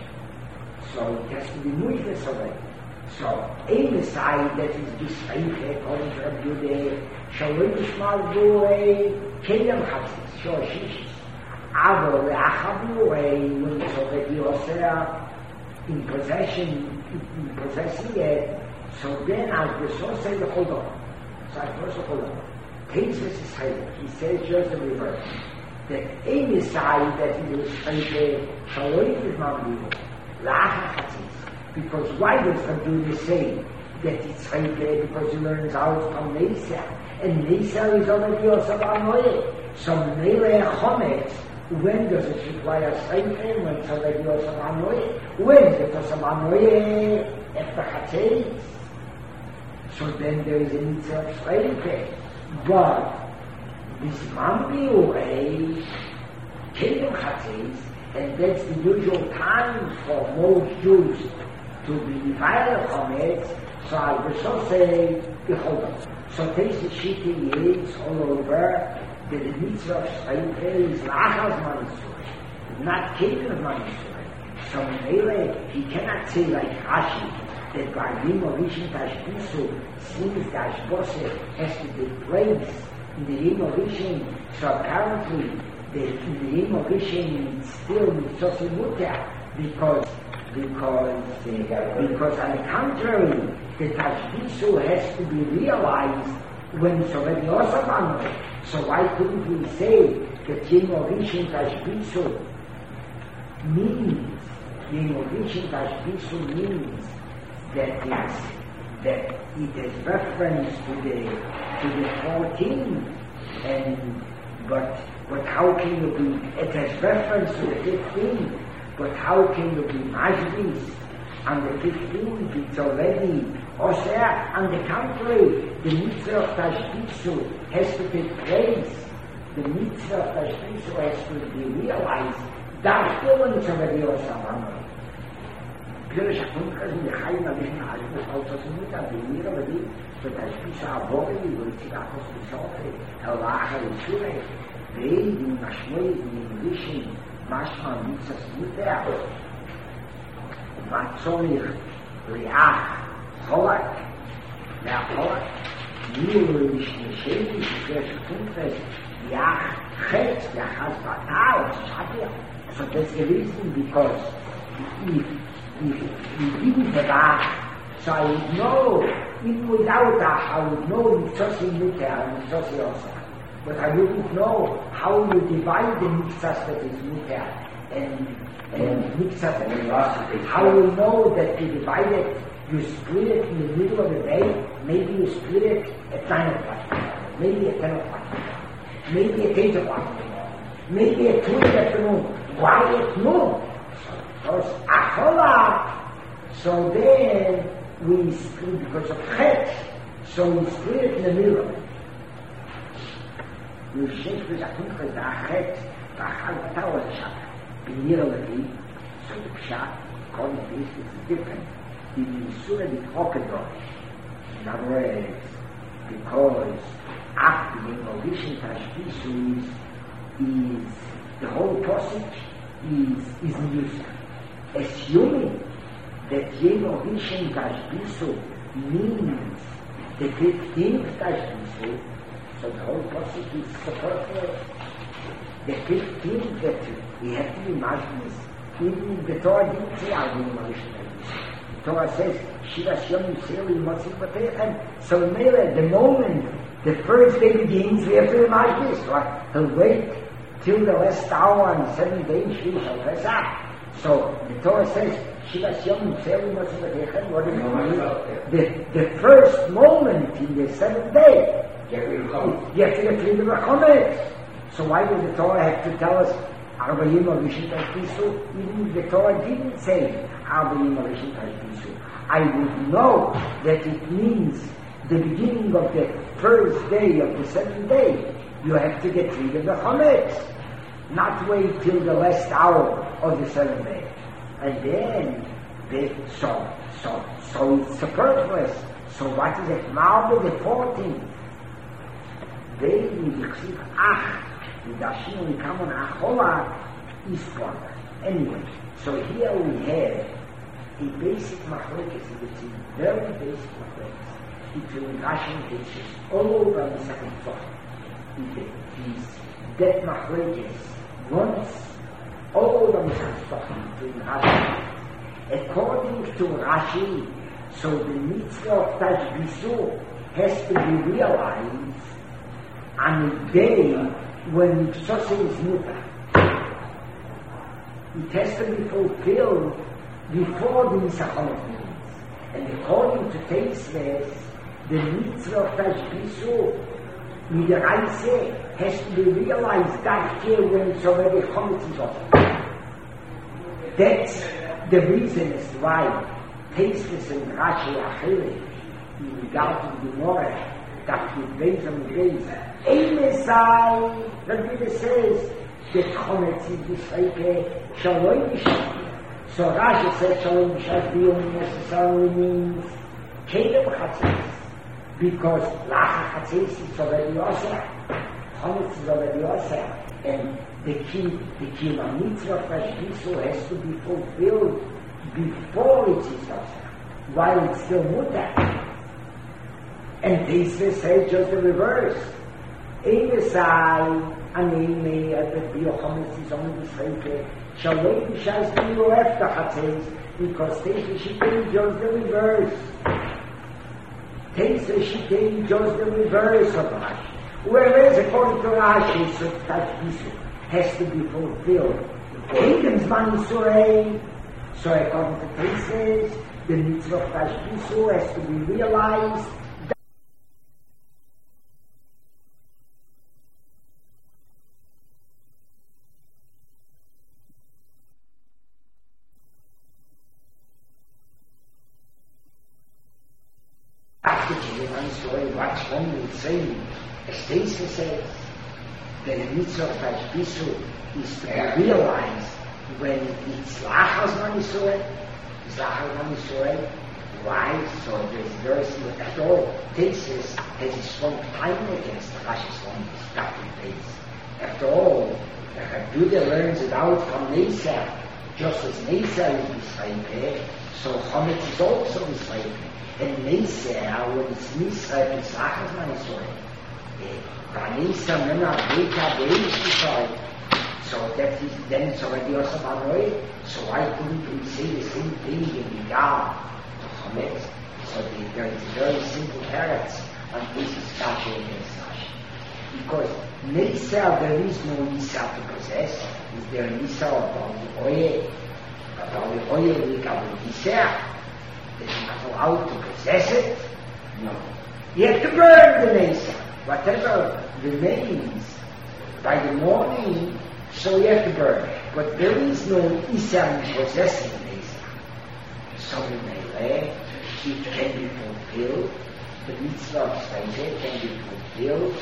So it has to be moved already. So, a Messiah that is Bisreiche, according to Rabbi Yudeh, Shaloi Bisman Bilurei, Kedem Chatzis, Shoshishis. Avo le'achavu, when it's already oseh in possession, in possessing it, so then as the source say the Chodor. So I first of all, Teisves is Chayim. He says just the reverse. That a Messiah that is Chayim, Shaloi Bisman Bilurei, La'achar Chatzis. Because why does the Buddha say that it's Chayim? Because he learns out from Neisah. And Neisah is already oseh b'anoyeh. So Neileh Chometz, when does it require Seifen? When it's already oseh b'anoyeh? When is it oseh b'anoyeh? After Chatzis. So then there is a mitzvah of Seifen. But Bisman Bilurei, Kedem Chatzis, and that's the usual time for most Jews to be violent from it, so I will so say, Behold. So this is Shiti is all over, that the mitzvah of Seifen is La'achar Zman Yisrael, not Kedem Zman Yisrael. So Mele, he cannot say like Rashi, that by Yemo Rishin Tashbisu, since the Ashboseh has to take place in the Yemo Rishin, so apparently the, in the Yemo Rishin still Mitzvah Mutter, because because uh, because on the contrary, the Tashbisu has to be realized when it's already oseh b'anoyeh. So why couldn't we say that Yemo Rishin Tashbisu means, Yemo Rishin Tashbisu means that it's, that it is reference to the to the fourteen, and but but how can you be? It has reference to the fifteen, but how can you be mashbis on the fifteenth? It's already oseh. On the contrary, the mitzvah of Tashbisu has to take place. The mitzvah of Tashbisu has to be realized. That's the one it's already oseh. Pirish HaKonches in the Chaim Avishim Hashbus Al-Tosimut Avimir Avadi so Tashbish HaAvori V'Ritzivah HaKosuk L'Seopei El La'achar L'Surei Ve'ei V'Mashmoi V'Mishim Mashma Mitzvah Mutter Matzonich Li'ach Cholak לאחור, נירו משנשי, שגרש פונקרס, יח חץ, יחס בטאו, שחטיה. So that's the reason, because if, if you didn't have a, so I would know, even without that, I would know Mitzvah Mutter and Mitzvah Osa. But I wouldn't know how you divide the Mitzvah that is Mutter and, and Mitzvah that is Osa. How you know that you divide it, you split it in the middle of the day, maybe you split it at nine o'clock, maybe at ten o'clock, maybe at eight o'clock, maybe at two in the afternoon. Why at noon? Because Achola, so then we split because of Chet, so we split it in the middle. We change with Achola, the Chet, the Achal Tower Shabbat, in the middle of the day, so the Pshat, according to this, is different. In Surah the Okadosh, in other words, because after the Innovation Tashbisu is, is the whole passage is, is music. Assuming that Innovation Tashbisu means the fifteenth Tashbisu, so the whole passage is superfluous. The fifteenth that we have to imagine is, even the Torah didn't say our Innovation Tashbisu. Torah says, Shiras Yom Yisrael Yimotzik Batechem. So Mele, the moment the first day begins, we have to imagine this, right? He'll wait till the last hour and seven days, Shvi Shal Pesach. So the Torah says, Shiras Yom Yisrael Yimotzik Batechem. What does it mean? The, the first moment in the seventh day, you have to get rid of the Chometz. So why does the Torah have to tell us, Arbayim Avishim Tashbisu? Even if the Torah didn't say, Arbayim Avishim Tashbisu, I would know that it means the beginning of the first day of the seventh day. You have to get rid of the Chometz, not wait till the last hour of the seventh day. And then, the, so, so, so it's superfluous. So what is it? Now the fourteenth. They will receive Ach. The Dashim will come on Achola is gone. Anyway, so here we have a basic machlokes, which is very basic machlokes. Between Rashi and Tesis, all over the second thought. It is that machlokes once all over the second thought between Rashi. According to Rashi, so the mitzvah of Tashbisu has to be realized on a day when Mitzvah is mutar. It has to be fulfilled before the Nisachonot begins. And according to Teisves, the mitzvah of Tashbisu, Midaraise, has to be realized that year when it's already Chometz is over. That's the reason as why Teisves and Rashi Achille, in regard to the Gemara, that with days and days, Eimesai, the Rebbe says, the Chometz is Yisraike, Shalom Yishak. So Rashi says Shalom Yishak only necessarily means Kedem Chatzis, because Lacha Chatzis is already Yosef, Chometz is already Yosef, and the key, the key of mitzvah of Tashbisu has to be fulfilled before it is Yosef, while it's still Mutar. And Teisves says just the reverse. Eimesai, Anime, at the Biochometz is only Yisraike, Shalom Yishak Biro after Chatzis, because Teisves she came just the reverse. Teisves she came just the reverse of Rashi. Whereas according to Rashi, so Tashbisu has to be fulfilled. Kingdom's man Yisrael. So according to Teisves, the mitzvah of Tashbisu has to be realized. What's wrong with saying, as Teisves says, the mitzvah of Tashbisu is to be realized when it's Lachas Man Yisrael, it's Lachas Man Yisrael. Why? So there's verse at all. Teisves has a strong time against Rashi's strong starting base. After all, the Rabbi learns it out from Neisah, just as Neisah is Yisrael, so Chometz is also Yisrael. And Nisa, when it's Nisa, it's Achas Manisoy. By Nisa, when I break up the Nisa, so that is, then it's already also Manoi, so why couldn't we say the same thing in the Gal, to Chometz? So there is very simple parents on this is Kasha against Kasha. Because Nisa, there is no Nisa to possess. Is there a Nisa about the Oye? About the Oye, we can Nisa. Is not allowed to possess it? No. You have to burn the Nisa. Whatever remains by the morning, so you have to burn. But there is no Isa in possessing Nisa. So in Melee, it can be fulfilled. The mitzvah of Seite can be fulfilled.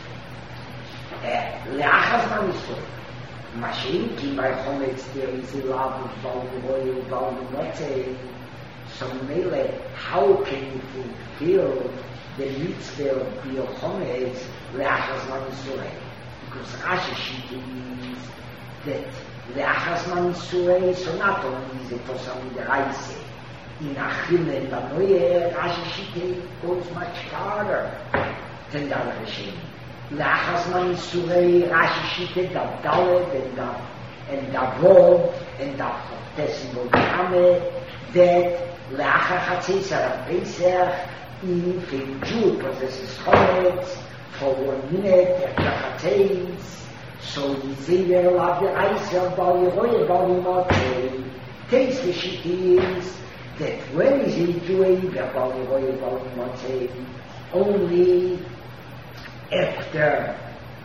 Le'achas Manisoy. Mashiach, ki by Chometz there is a love of Baal Oil, Baal Motzei. So Mele, how can you fulfill the mitzvah of Biur Chometz le'achas Manisoy? Because Rashi Shita is that le'achas Manisoy, so not only is it for some deraise, in Achille and Banoye, Rashi Shita goes much farther than the other Hashem. Le'achas Manisoy, Rashi Shita, the Dalet and the and the Vov and the Tessimol Kame, that Le'achar Chatzis Arav Pesach, if a Jew possesses Chometz for one minute after Chatzis, so Yizei allowed the Eis of Baal Yehoye, Baal Motzei. Taste the shit is that when is a Jew Baal Yehoye, Baal Motzei, only after,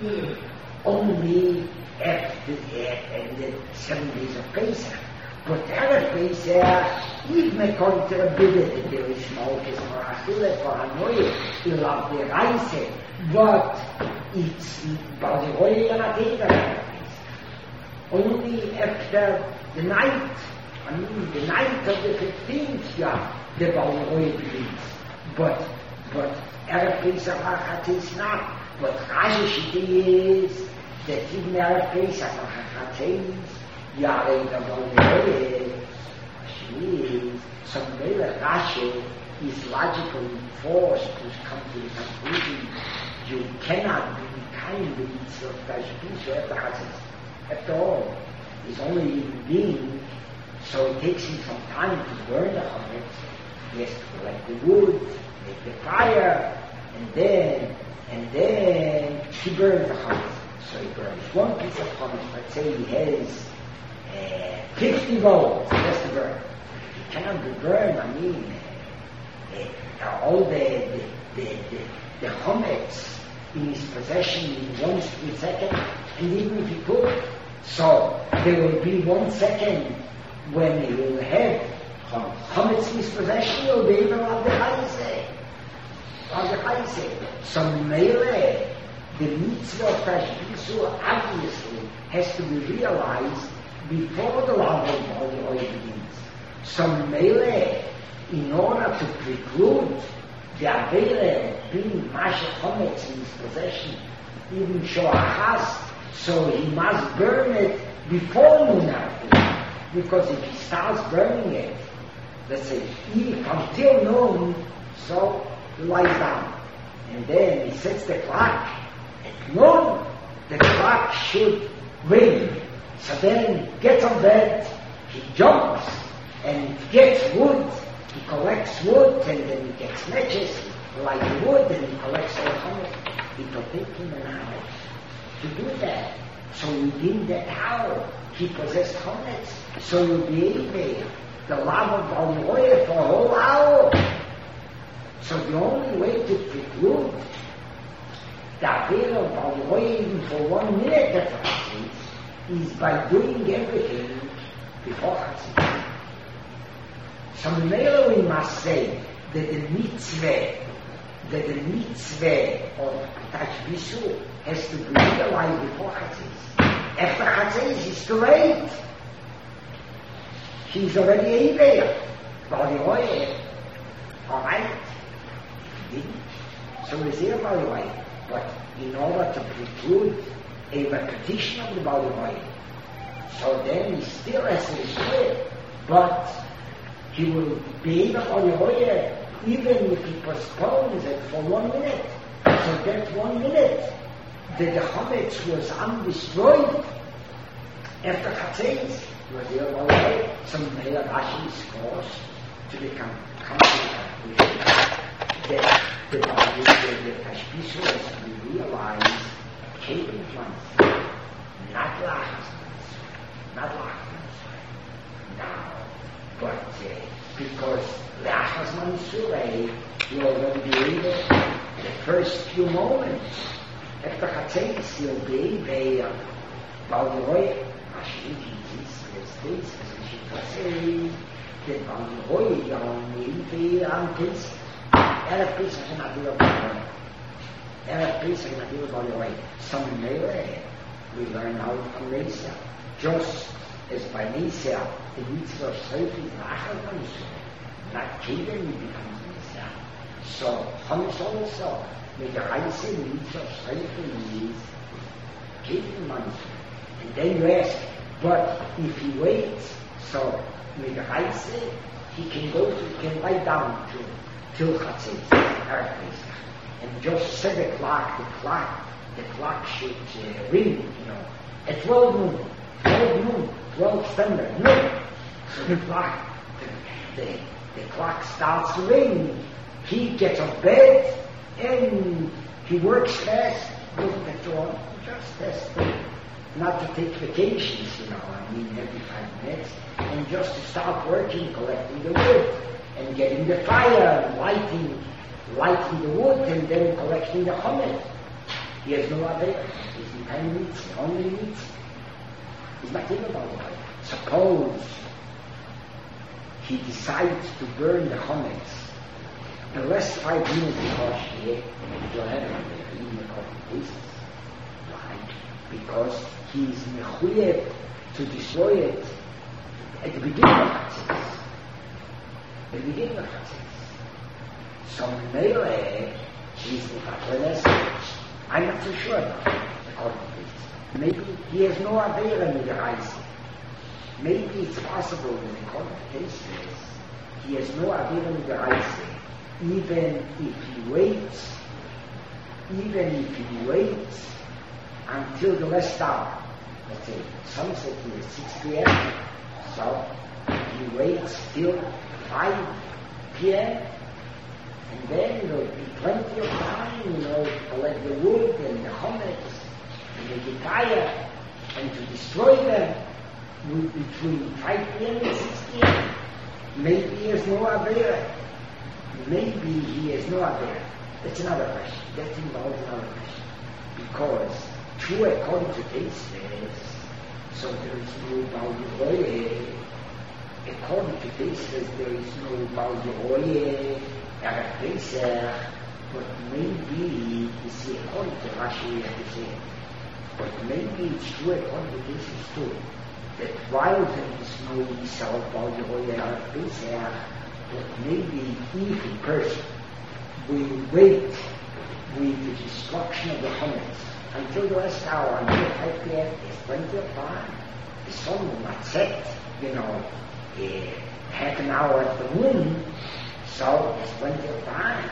only after and the seven days of Pesach. But Erev Pesach, even according to the Bible, that there is smoke, is for Achille, for Hanoye, you love the Reise, but it's Baal Yehoye, you're not able to only after the night, I mean the night of the fifteenth, yeah, the Baal Yehoye begins. But, but Erev Pesach Hachat is not. But Rashi Shita is that even Erev Pesach Hachat is, Yarei the Baal Yehoye, she is, so maybe Rashi is logically forced to come to the conclusion you cannot be kind of mitzvah of Tashbishu after Chatzis at all. It's only human being, so it takes him some time to burn the Chometz. He has to collect the wood, make the fire, and then, and then he burns the Chometz. So he burns one piece of Chometz. Let's say he has uh, fifty bowls, he has to burn. He cannot be burned, I mean, uh, uh, all the, the, the, the, the Chometz in his possession in one split second, and even if he could, so there will be one second when he will have Chometz in his possession, he will be able to the Chaise. On the Chaise. So Mele, the mitzvah of Tashbishu obviously has to be realized before the love of Baal Yehoye begins. So Mele, in order to preclude the Avera of being Masha Chometz in his possession, even Shoachas, so he must burn it before Munah. Because if he starts burning it, let's say, if until noon, so he lies down. And then he sets the clock. At noon, the clock should ring. So then he gets on bed, he jumps, and gets wood. He collects wood, and then he gets matches, like wood, and he collects all Chometz. It will take him an hour to do that. So within that hour, he possessed Chometz. So you'll be able the love of Baal Yehoye for a whole hour. So the only way to preclude the Avera of Baal Yehoye even for one minute at Chatzis is by doing everything before Chatzis. So now we must say that the mitzvah, that the mitzvah of Tashbishu has to be realized before Chatzis. After Chatzis, it's too late. He's already there. Baal Yehoye, all right, he didn't. So he's here Baal Yehoye. But in order to preclude a repetition of the Baal Yehoye, so then he still has to destroy it. But he will be able Baal Yehoye even if he postpones it for one minute, so that one minute, the, the chametz was undestroyed after Chatzos, was the other way. Some Meir Rashi scores to become complicated. That the the the Tashbisu is to be realized, Kaden once, not last, not last. Now, but uh, because Lachas Mansurei, you already be able, the first few moments after Chatzos, you'll be there. Balroi, Ashiki, this, this, as she say, that Balroi, you're only there on this. Erev Pesach in Adil Balroi. Erev Pesach in Adil Balroi. Some Meire, we learn how to Mesa. Just as by Mesa, the mitzvah of Seif is Lachas Mansurei. Not Kaden, it becomes Mesa. So, Chametz also, with the Reise, the mitzvah of Seif is Kaden Mansurei. And then you ask, but if he waits, so with the Reise, he can go to, he can lie down to, till Chatzos, Erev Pesach. And just seven o'clock, the clock, the clock should uh, ring, you know, at twelve noon, twelve noon, twelve standard, noon. So the clock, the, the, the clock starts to ring. He gets off bed, and he works fast, doesn't have to, just fast, not to take vacations, you know, I mean, every five minutes, and just to start working, collecting the wood, and getting the fire, lighting, lighting the wood, and then collecting the chametz. He has no idea. He's in kind of meats, he only meats. He's not thinking about it. Suppose he decides to burn the chametz. The last five minutes because he will have it in the couple pieces. Why? Because he's mechuyev to destroy it at the beginning of Chatzos. At the beginning of Chatzos. So Meire, he's the Fatler. I'm not so sure about it, according to this. Maybe he has no idea in the Reise. Maybe it's possible that according to this, he has no idea in the Reise. Even if he waits, even if he waits until the last hour, let's say sunset is six p.m., so he waits till five p.m., and then there will be plenty of time, you know, to collect the wood and the chametz and make it fire and to destroy them with between five p.m. and six p.m. Maybe he has no idea. Maybe he has no idea. That's another question. That involves another question. Because, true according to this says, so there is no Balroi. According to this says there is no Balroi, Erev Pesach, but maybe, you see, according to Rashi, we have to say, but maybe it's true according to this is true, that while there is no Yisrael Balroi, Erev Pesach, but maybe if a person will wait with the destruction of the chametz until the last hour, until five p.m., there's plenty of time. The sun will not set, you know, uh, half an hour at the moon, so there's plenty of time.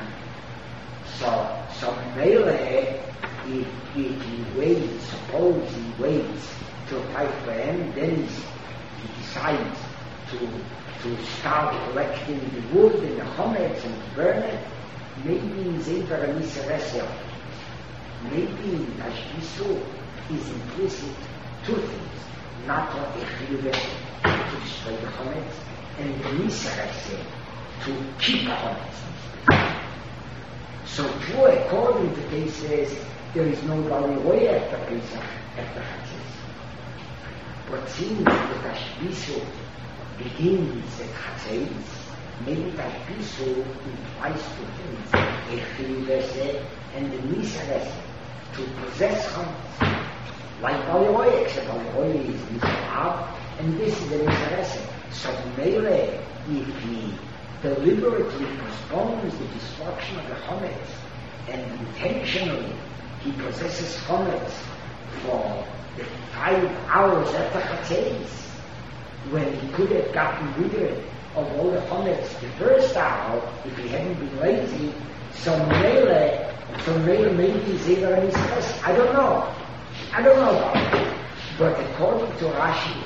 So, so Mele, if, if he waits, suppose he waits till five p.m., then he decides to to start collecting the wood and the chametz and to burn it, maybe in Zever and Miseresel, maybe in Tashbisu is implicit two things, not what a chiyuv to destroy the chametz, and the Miseresel to keep the chametz. So true, according to this says, there is no Balroi after Pesach, after Chatzos. But since the Tashbisu begins at Chatzos, maybe Tashbisu implies two things, a chiyuv and the miseres to possess chametz, like Balroi, except Balroi is mitzvah, and this is the miseres. So Meire, if he deliberately postpones the destruction of the chametz, and intentionally he possesses chametz for the five hours after Chatzos, when he could have gotten rid although the Chometz, the first hour, if he hadn't been lazy, so Mele, so Mele maybe he's either in his test. I don't know. I don't know about it. But according to Rashi,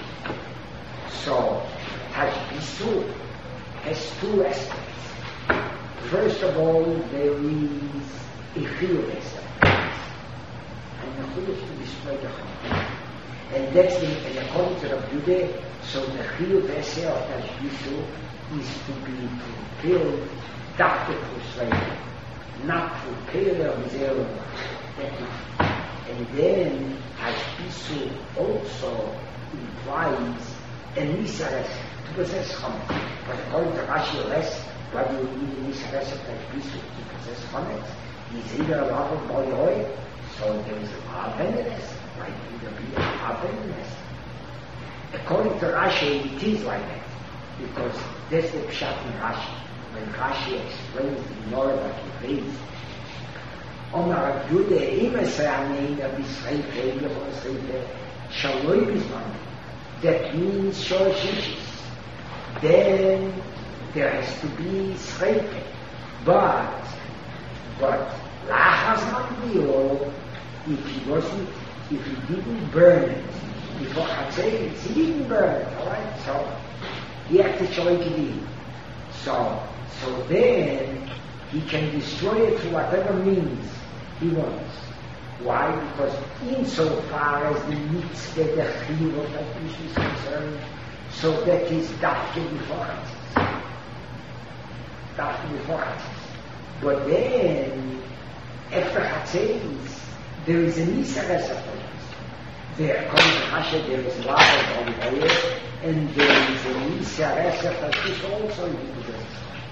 so Tashbisu has two aspects. First of all, there is a chiyuv aspect. And the chiyuv is to destroy the Chometz. And that's the, and according to Rabbi Yehuda, so the chiyuv essay of Tashbisu is to be fulfilled, doctor for slavery, not fulfilled of his own. And then Tashbisu also implies a nisares to possess Chometz. But according to Rashi less, what do you need a nisares of Tashbisu to possess Chometz? He's either a lot of boyoy, so there is a avendiness, right? Either be a avendiness. According to Rashi, it is like that, because that's the pshat in Rashi. When Rashi explains the Gemara like he reads, Omar Yude Imesrani the Bisrei Fei Yechosrei Shaloi Bisman. That means Shorshishis. Then there has to be Sreife. But, but Lachas Mandiol, if he wasn't, if he didn't burn it before Chatzei, he didn't burn it, alright? So he had to show it. So, so then he can destroy it through whatever means he wants. Why? Because insofar as the mitzvah, the chiyuv of Tashbisu is concerned, so that is dafke before Chatzis. Dafke before Chatzis. But then, after Chatzis, there is a nisares of Tashbisu. There, according to Hashem, there is love of Oliver, and there is a nisares of Tashbisu also in the Buddha.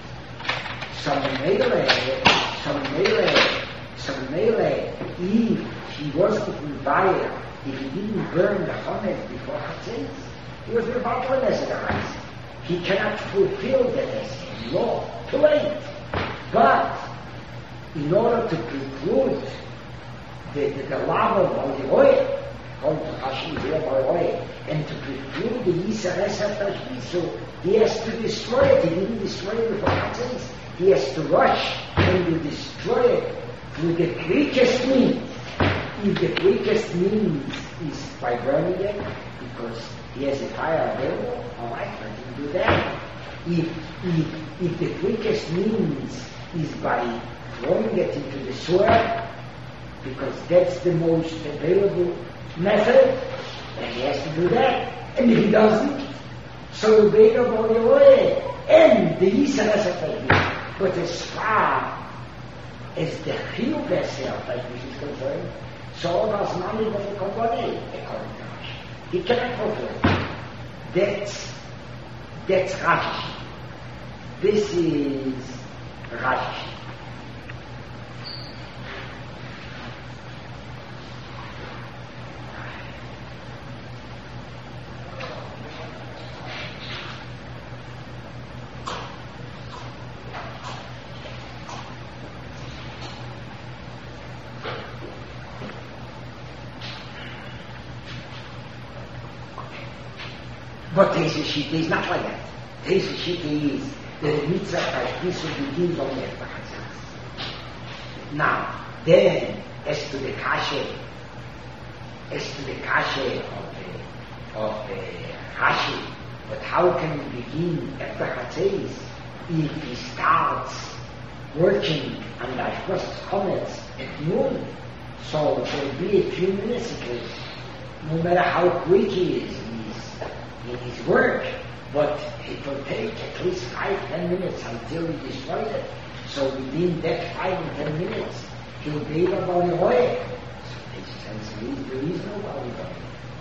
Some melee, some melee, some melee, if he wasn't in fire, if he didn't burn the Chometz before Chatzis, he was about to necessarize. He cannot fulfill the necessary law. Too late. But in order to preclude the, the, the lava of the oil, according to Hashem here by oil, and to preclude the Yisares of Tashbisu, he has to destroy it. He didn't destroy it before Chatzis. He has to rush and to destroy it through the quickest means. If the quickest means is by burning it, because he has a fire available, all right, let him do that. If, if, if the quickest means is by throwing it into the sewer, because that's the most available method, then he has to do that. And if he doesn't, so the big of all the oil and the Yisares of Tashbisu. But as far as the chiyuv vessel of Tashbisu is concerned, so all of us money was a company, according to Rashi. He cannot fulfill it. That's, that's Rashi. This is Rashi. But Teisa Shita is not like that. Teisa Shita is the mitzvah Tashbisu begins only after Chatzis. Now, then, as to the kashe, as to the kashe of the, of the Rashi, but how can we begin after Chatzis if he starts working on the first Chometz at noon? So there will be a few minutes at least, no matter how quick he is in his work, but it will take at least five, ten minutes until he destroys it. So within that five or ten minutes, he'll be able to bali oil. So this sense there is no bali oil.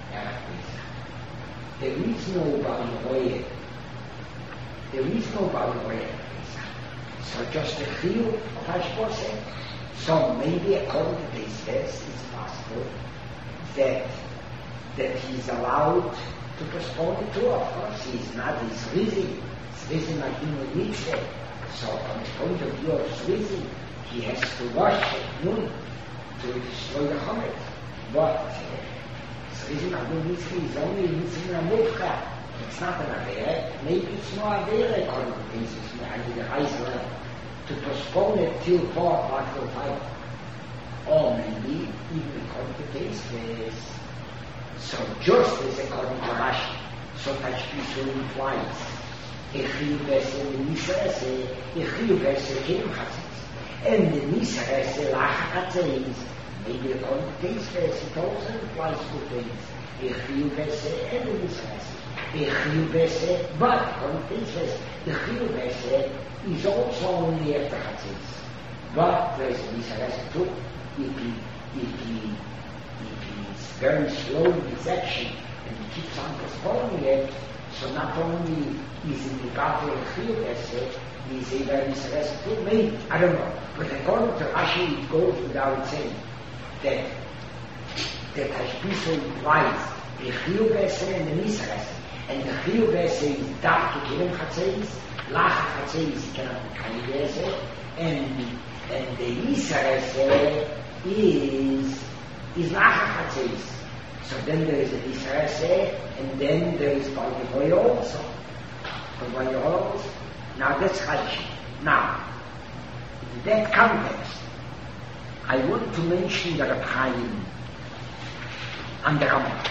There is no bali oil. There is no bali oil. So just a few of Hashbose. So maybe according to this verse, it's possible that that he's allowed to postpone it too. Of course, he's not, he's Rizzi. It's Rizzi like human mitzvah. So from the point of view of Rizzi, he has to rush at noon to destroy the Chometz. But uh, Rizzi like human mitzvah is only mitzvah Namukha. It's not an Avera. Maybe it's no Avera according to Jesus. I need a high level to postpone it till four like the five. Or maybe even according to cases. So just as according to Rashi, so Tashbisu implies a chiyuv v'eseh l'nisarese, a chiyuv v'eseh kelim chatzis. And the nisarese lach chatzis, maybe according to cases, it also implies two things. A chiyuv v'eseh and the nisarese. A chiyuv v'eseh, but according to cases, the chiyuv v'eseh is also only after chatzis. But there is a nisarese too. If he, if he, if he's very slow in his action and he keeps on postponing it, so not only is in the battle of chiyuv v'eseh, he's a very nisarese too. Maybe, I don't know. But according to Rashi, it goes without saying that that Tashbisu implies the chiyuv v'eseh and the nisarese. And the chiyuv v'eseh is dark to kelim chatzis, lach chatzis cannot be chiyuv v'eseh, and and the nisarese is is lach chatzis. So then there is a nisarese, and then there is Balgavoy also. Balgavoy also. Now that's Rashi. Now, in that context, I want to mention the Reb Chaim and the Rambam.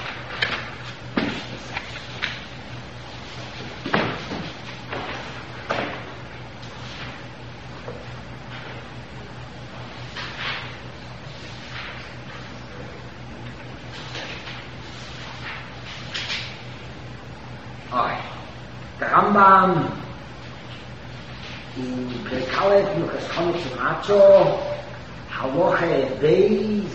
The Rambam in Perek Yuchas Chometz Matzah Halacha Beis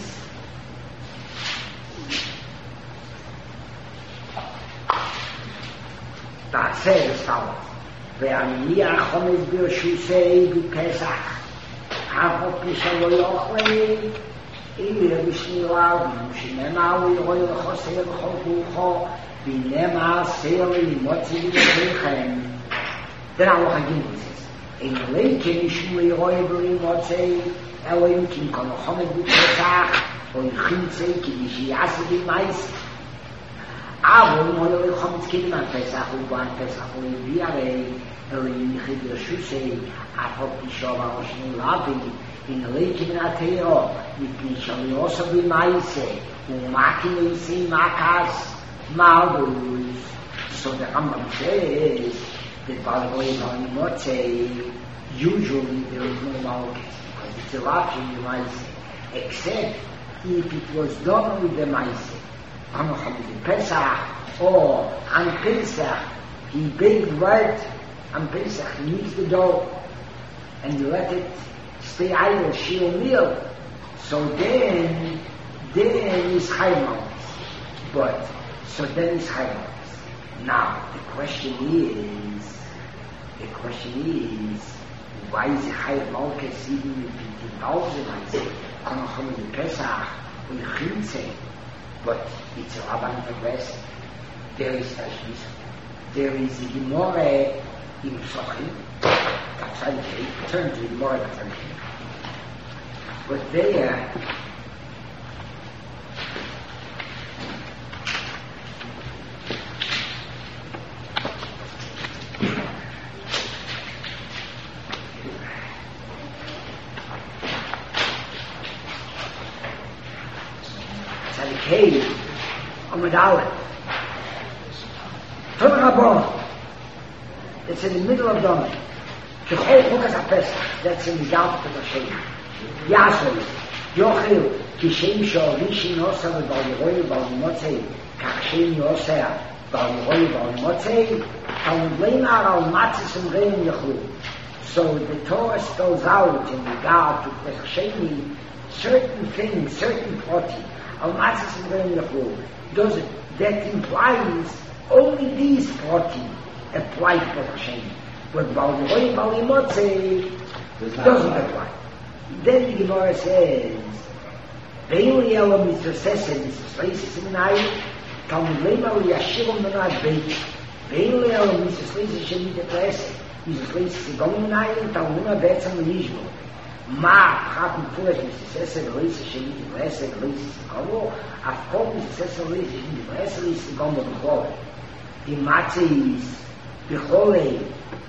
Ta'aseh as follows: Ve'aniyah Chometz B'Yoshusei B'Pesach Avot Mishalo Yochlei Ilir B'Shnilav Mishnemah U'Yiroi L'Chosei L'Chol Bucho B'Nema Seili Motzi V'Lechem. Then Halacha Gimel says, Ein Leiken Yishmu Yiroi B'Motzi Elohim Kim Kol Chometz B'Pesach Oy Chintzei Ki Yishiyase B'Maisi Avon Oy Chometz Kedim An Pesach U'Ban Pesach Oy B'Yarei Elohim Yichid Yoshusei Afot B'Shova Oshnu Lavi in Leiken Ateo Mipni Shaliosa B'Maisi U'Makin Yisi Makas Malbus. So the Rambam says that Balgavoy Motze, usually there is no Malkus because it's a lot in the Maise, except if it was done with the Maise. On Pesach or on Pesach, he baked right on Pesach, he mixed the dough and you let it stay idle, she'll meal. So then, then is Chayv Malkus. But So then it's Chayv. Now the question is, the question is, why is it Chayv Malkus even if it involves the Maise? Konochom in Pesach, in Chintzei, but it's a Rabban Progress. There is Tashbis. There is the Gemara in Psochim. That's why they turn to the Gemara in Psochim. But there, Hey, Amud Aleph. Tom Rabon. It's in the middle of Dom. Kechol Chukas HaPesach. That's in the Yalta Hashem. Yasol. Yochel. Kishem Shorishi Nosa V'Baliroi V'Balimotzei. Kachshem Yosea V'Baliroi V'Balimotzei. Talmud Leimar Al Matzis Umreim Yechlu. So the Torah spells out in regard to Pesach certain things, certain property. Al-Matzis and Reim Yachlu. Does it? That implies only these forty apply to Pesach. But Balgavoy Balimotzei doesn't apply. Then the Gemara says, Ve'ili Elo Mitzvah Sesed Mitzvah Sleisis Seminai Talmud Leimar Yashivon Menad Beit Ve'ili Elo Mitzvah Sleisis Shemita Presed Mitzvah Sleisis Segon Menai Talmud Betzam Yishbo Ma Prat Mufures Mitzvah Sesed Leisis Shemita Presed Leisis Segon Afkot Mitzvah Sesed Leisis Shemita Presed Leisis Segon B'Chol. the matzah is bechole,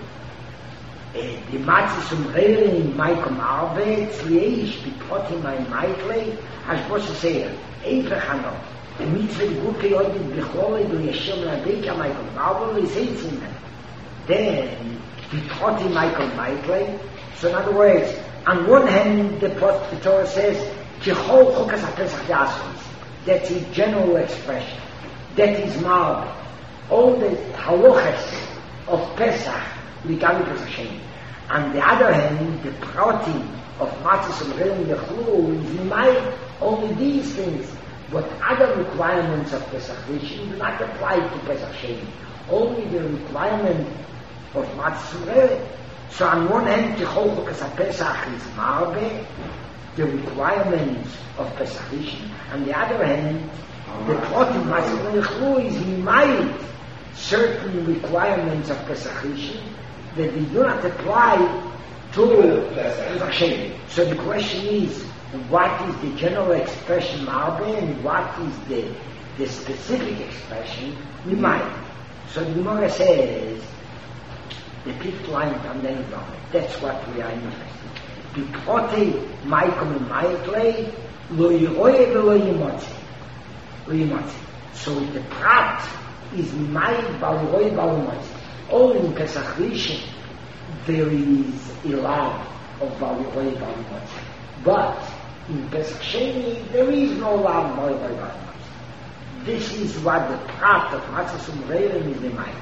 the matzah zum Reilen Maikom Arbe, Tzlieish, Bipotim Mai Maitle, as Bosse Seher, Eifechano, the mitzvah Guke Odin Bechole, do Yeshem Radeka Maikom Arbe, is Eitzinen. Then, Bipotim Maikom Maitle, so in other words, on one hand, the, the Torah says, Kichol Chokas HaPesach Yasos, that's a general expression. That is Marbe. All the halachas of Pesach, Ligavi Pesach Sheni. On the other hand, the protein of Matzah and Reilim Yechlu is Nimai, only these things. But other requirements of Pesach Rishon do not apply to Pesach Sheni. Only the requirement of Matzah and Reilim. So on one hand, Kichol Chokas HaPesach is Marbe, the requirements of Pesach Rishon. On the other hand, the protein Matzah and Reilim is Nimai, certain requirements of Pesach Rishon that they do not apply to Pesach Sheni. So the question is, what is the general expression Marbe and what is the, the specific expression Nimai? So the Gemara says, the fifth line from the end of it, that's what we are interested in. Bipote Maikom and Maiklei, lo yiroye velo yimotze. Lo yimotze. So the prat is Nimai Baliroi Balimotze. Only in Pesach Rishon there is a love of Baliroi Balimotze. But in Pesach Sheni there is no love of Baliroi Balimotze. This is what the prat of Matzah and Reilim is Nimai.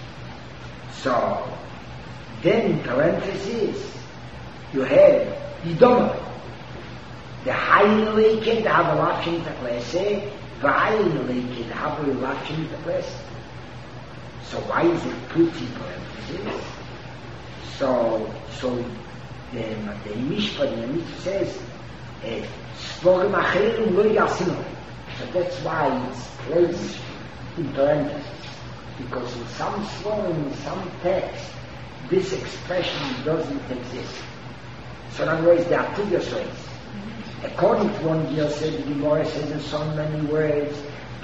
So, then in parentheses, you have Yidomah. The higher Leikin, the Havalachim Taklese, the higher Leikin, the Havalachim Taklese. So why is it put in parentheses? So, so the, the Mishpah, the Mishpah says, Svorim Acherim Lo Yasinoi. So that's why it's placed in parentheses. Because in some Svorim, in some text, this expression doesn't exist. So in other words, there are two Yosois. According to one Yosef, the Gemara says in so many words,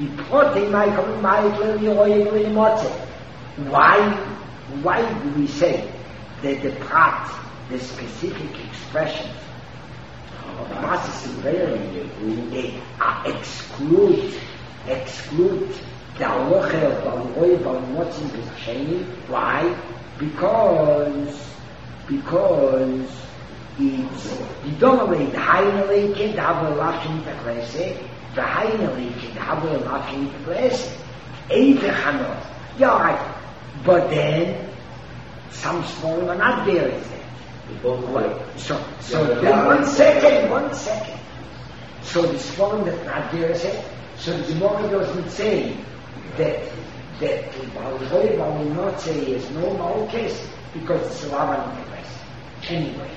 Why, why do we say that the prat, the specific expressions of Matzah and Reilim are exclude, exclude the halacha of Baliroi Balimotze in Pesach Sheni? Why? Because, because it's the dominate the higher leikin the haver lachim taklese, the higher leikin the haver lachim taklese, eifechanot. Yeah, right. But then some small are not there, is it? So, so then one second, one second. So the small that's not there, is it? So the Gemara doesn't say that that Baliroi Balimotze is no malchus because it's a lava in the place. Anyway,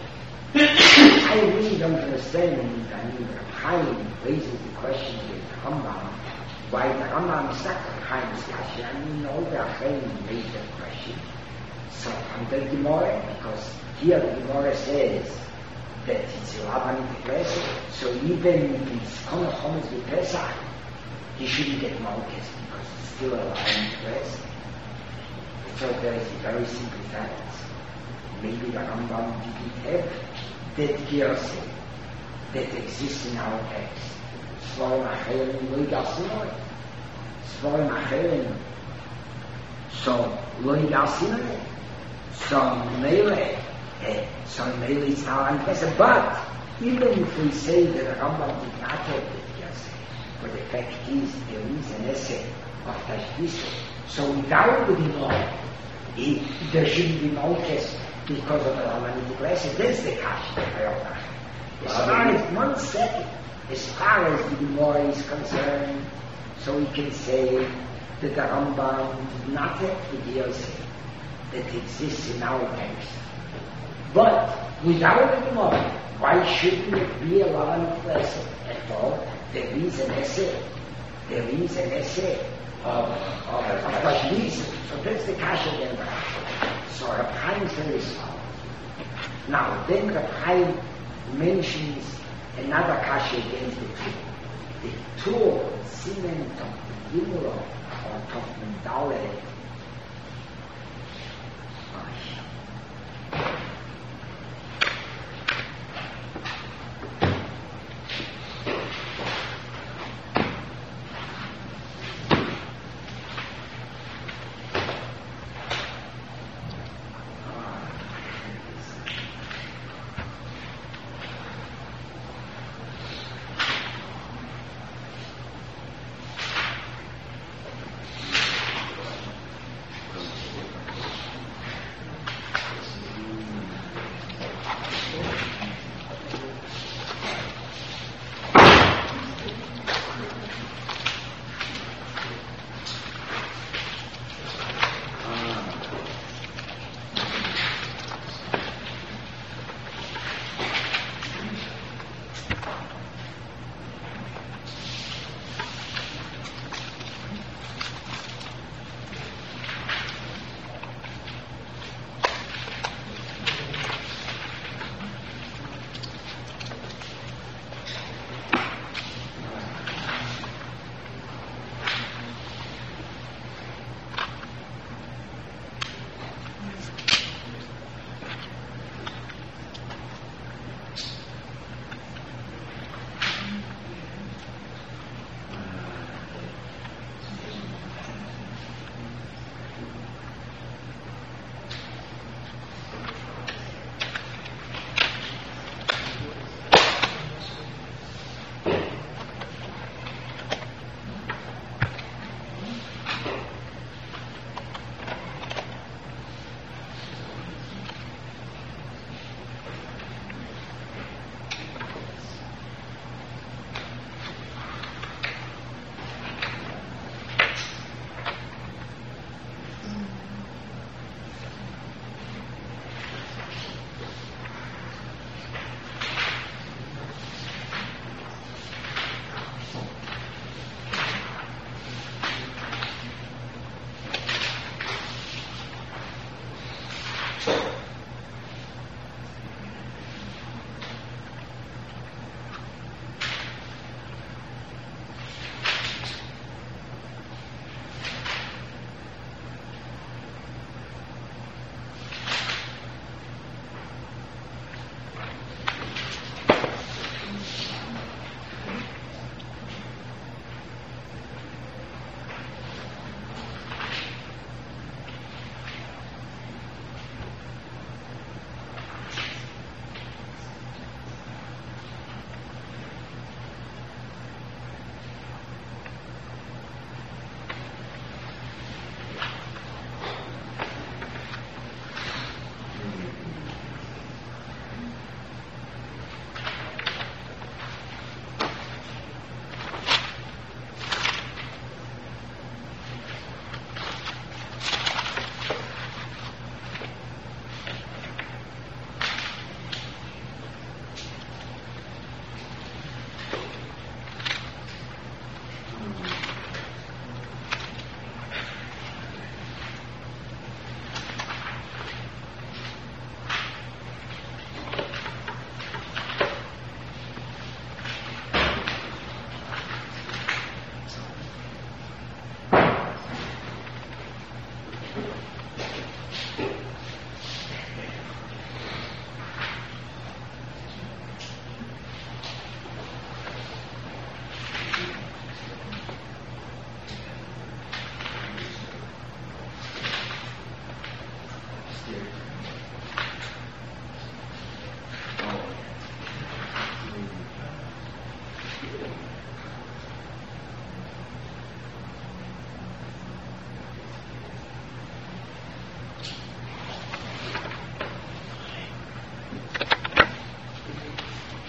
I really don't understand. I mean, the Chaim raises the question with the Rambam, why the Rambam is not the Chaim's question. I mean, all the Chaim raised that question. So under the Gemara, because here the Gemara says that it's a lava in the place, so even if it's Kona Chometz with Pesach, he shouldn't get malchus. Still alive in the place. So there is a very simple fact. Maybe the Rambam didn't have that hearsay that exists in our text. Svorim Acherim Lo Yasinoi. Svorim Acherim. So, Lo Yasinoi. So, Mele. So, Mele is now unpleasant. But, even if we say that the Rambam did not have that hearsay, but the fact is, there is an essay of Tashbisa. So without the Gemara, there shouldn't be malchus because of the Ramanic blessing. That's the Kash. As far as one second, as far as the Gemara is concerned, so we can say that the Rambam did not have the D L C that exists in our text. But without the Gemara, why shouldn't it be a Ramanic blessing at all? There is an essay. There is an essay of of Tashbisa. So that's the Kasha then. So Reb Chaim is very small. Now then Reb Chaim mentions another Kasha against the two. The two Simen Tov Gimel or Tov Mendale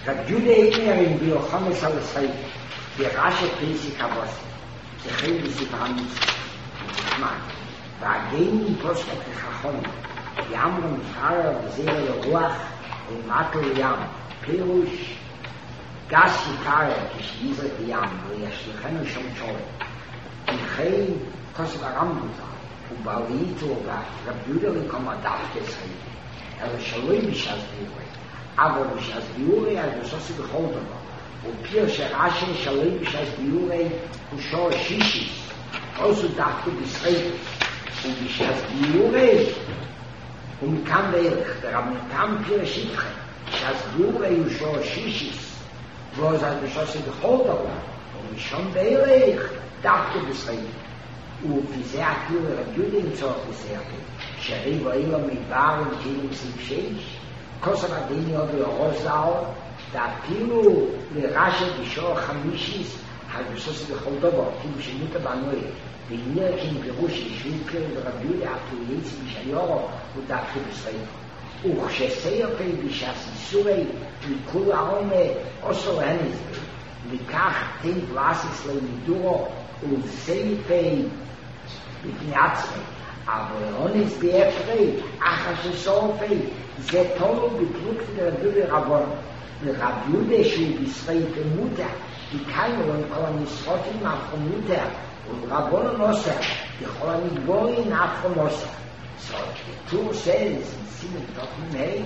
Rab Jude Eimer in Biochomes al-Israel, der rasche Pesik Havos, der Chel ist die Paramitz, Mann, war gegen die Postet der Chachon, die Amron Pfarrer, die Seele der Ruach, und Matel Yam, Perush, Gassi Pfarrer, die Schieser die Yam, wo ihr Schlichenu schon schon, und Chel, Kosset Arambuza, und Baurito, Rab Jude Eimer Dafkesri, er ist Shaloimisch als Bure, aber ich als Biure, als das ist beholden war. Und Pir Sherashe, Shalom, ich als Biure, und Shor Shishis, also dachte bis heute. Und ich als Biure, und kam der Ehrlich, der Amikam Pir Shitche, ich als Biure, und Shor Shishis, wo es als das ist beholden war. Und ich schon der Ehrlich, dachte bis heute. Und wie sehr Pir, und Juden zur Geserte, Sherei war immer mit Bar und Kilim Sibsheich, Kosov Adini Obi Orozal, da Pilu Lirashe Bishor Chamishis, hat beschlossen bechol Dobo, Kim Shemuta Banoi, Vinir Kim Pirushi, Shulke, Rabbi Aktulietzi Bishayoro, und da Pilu Israel. וכשסייפי בשסיסורי מכל העומד עשו הניס וכך תן פלאסיס למידורו ובסייפי בפני עצמי אבל הוניס באפרי אחר שסופי זה תולו בפלוקת לרבי רבון ורב יהודה שהוא בישראל במותה יקיינו עם כל המשרותים אף מותה ורבון הנוסר בכל המדבורים אף נוסר. So the Torah says in Simon Tofim Hey,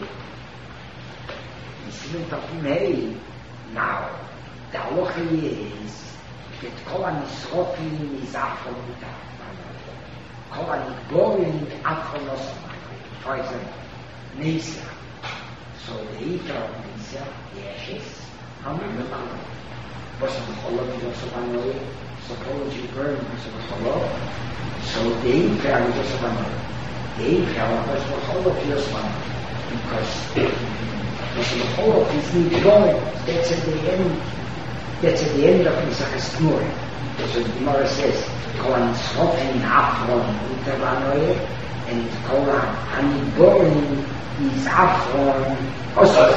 in Simon Tofim Hey, now the halacha is that Kol HaNisrotim is Afromuta. Kol HaNidborim Afronosa. For example, Nisa. So the eater of Nisa, the ashes, how many of them? Was it the Cholot Yosef Anoye? Suppose you burn the Cholot. So the eater of Yosef Anoye. The Eichel was the whole of Yosman, because the whole of his need going, that's at the end, that's at the end of his Achastur. That's what the Gemara says, Kolan Srofen Afron Utavanoye, and Kolan Aniborin is Afron also.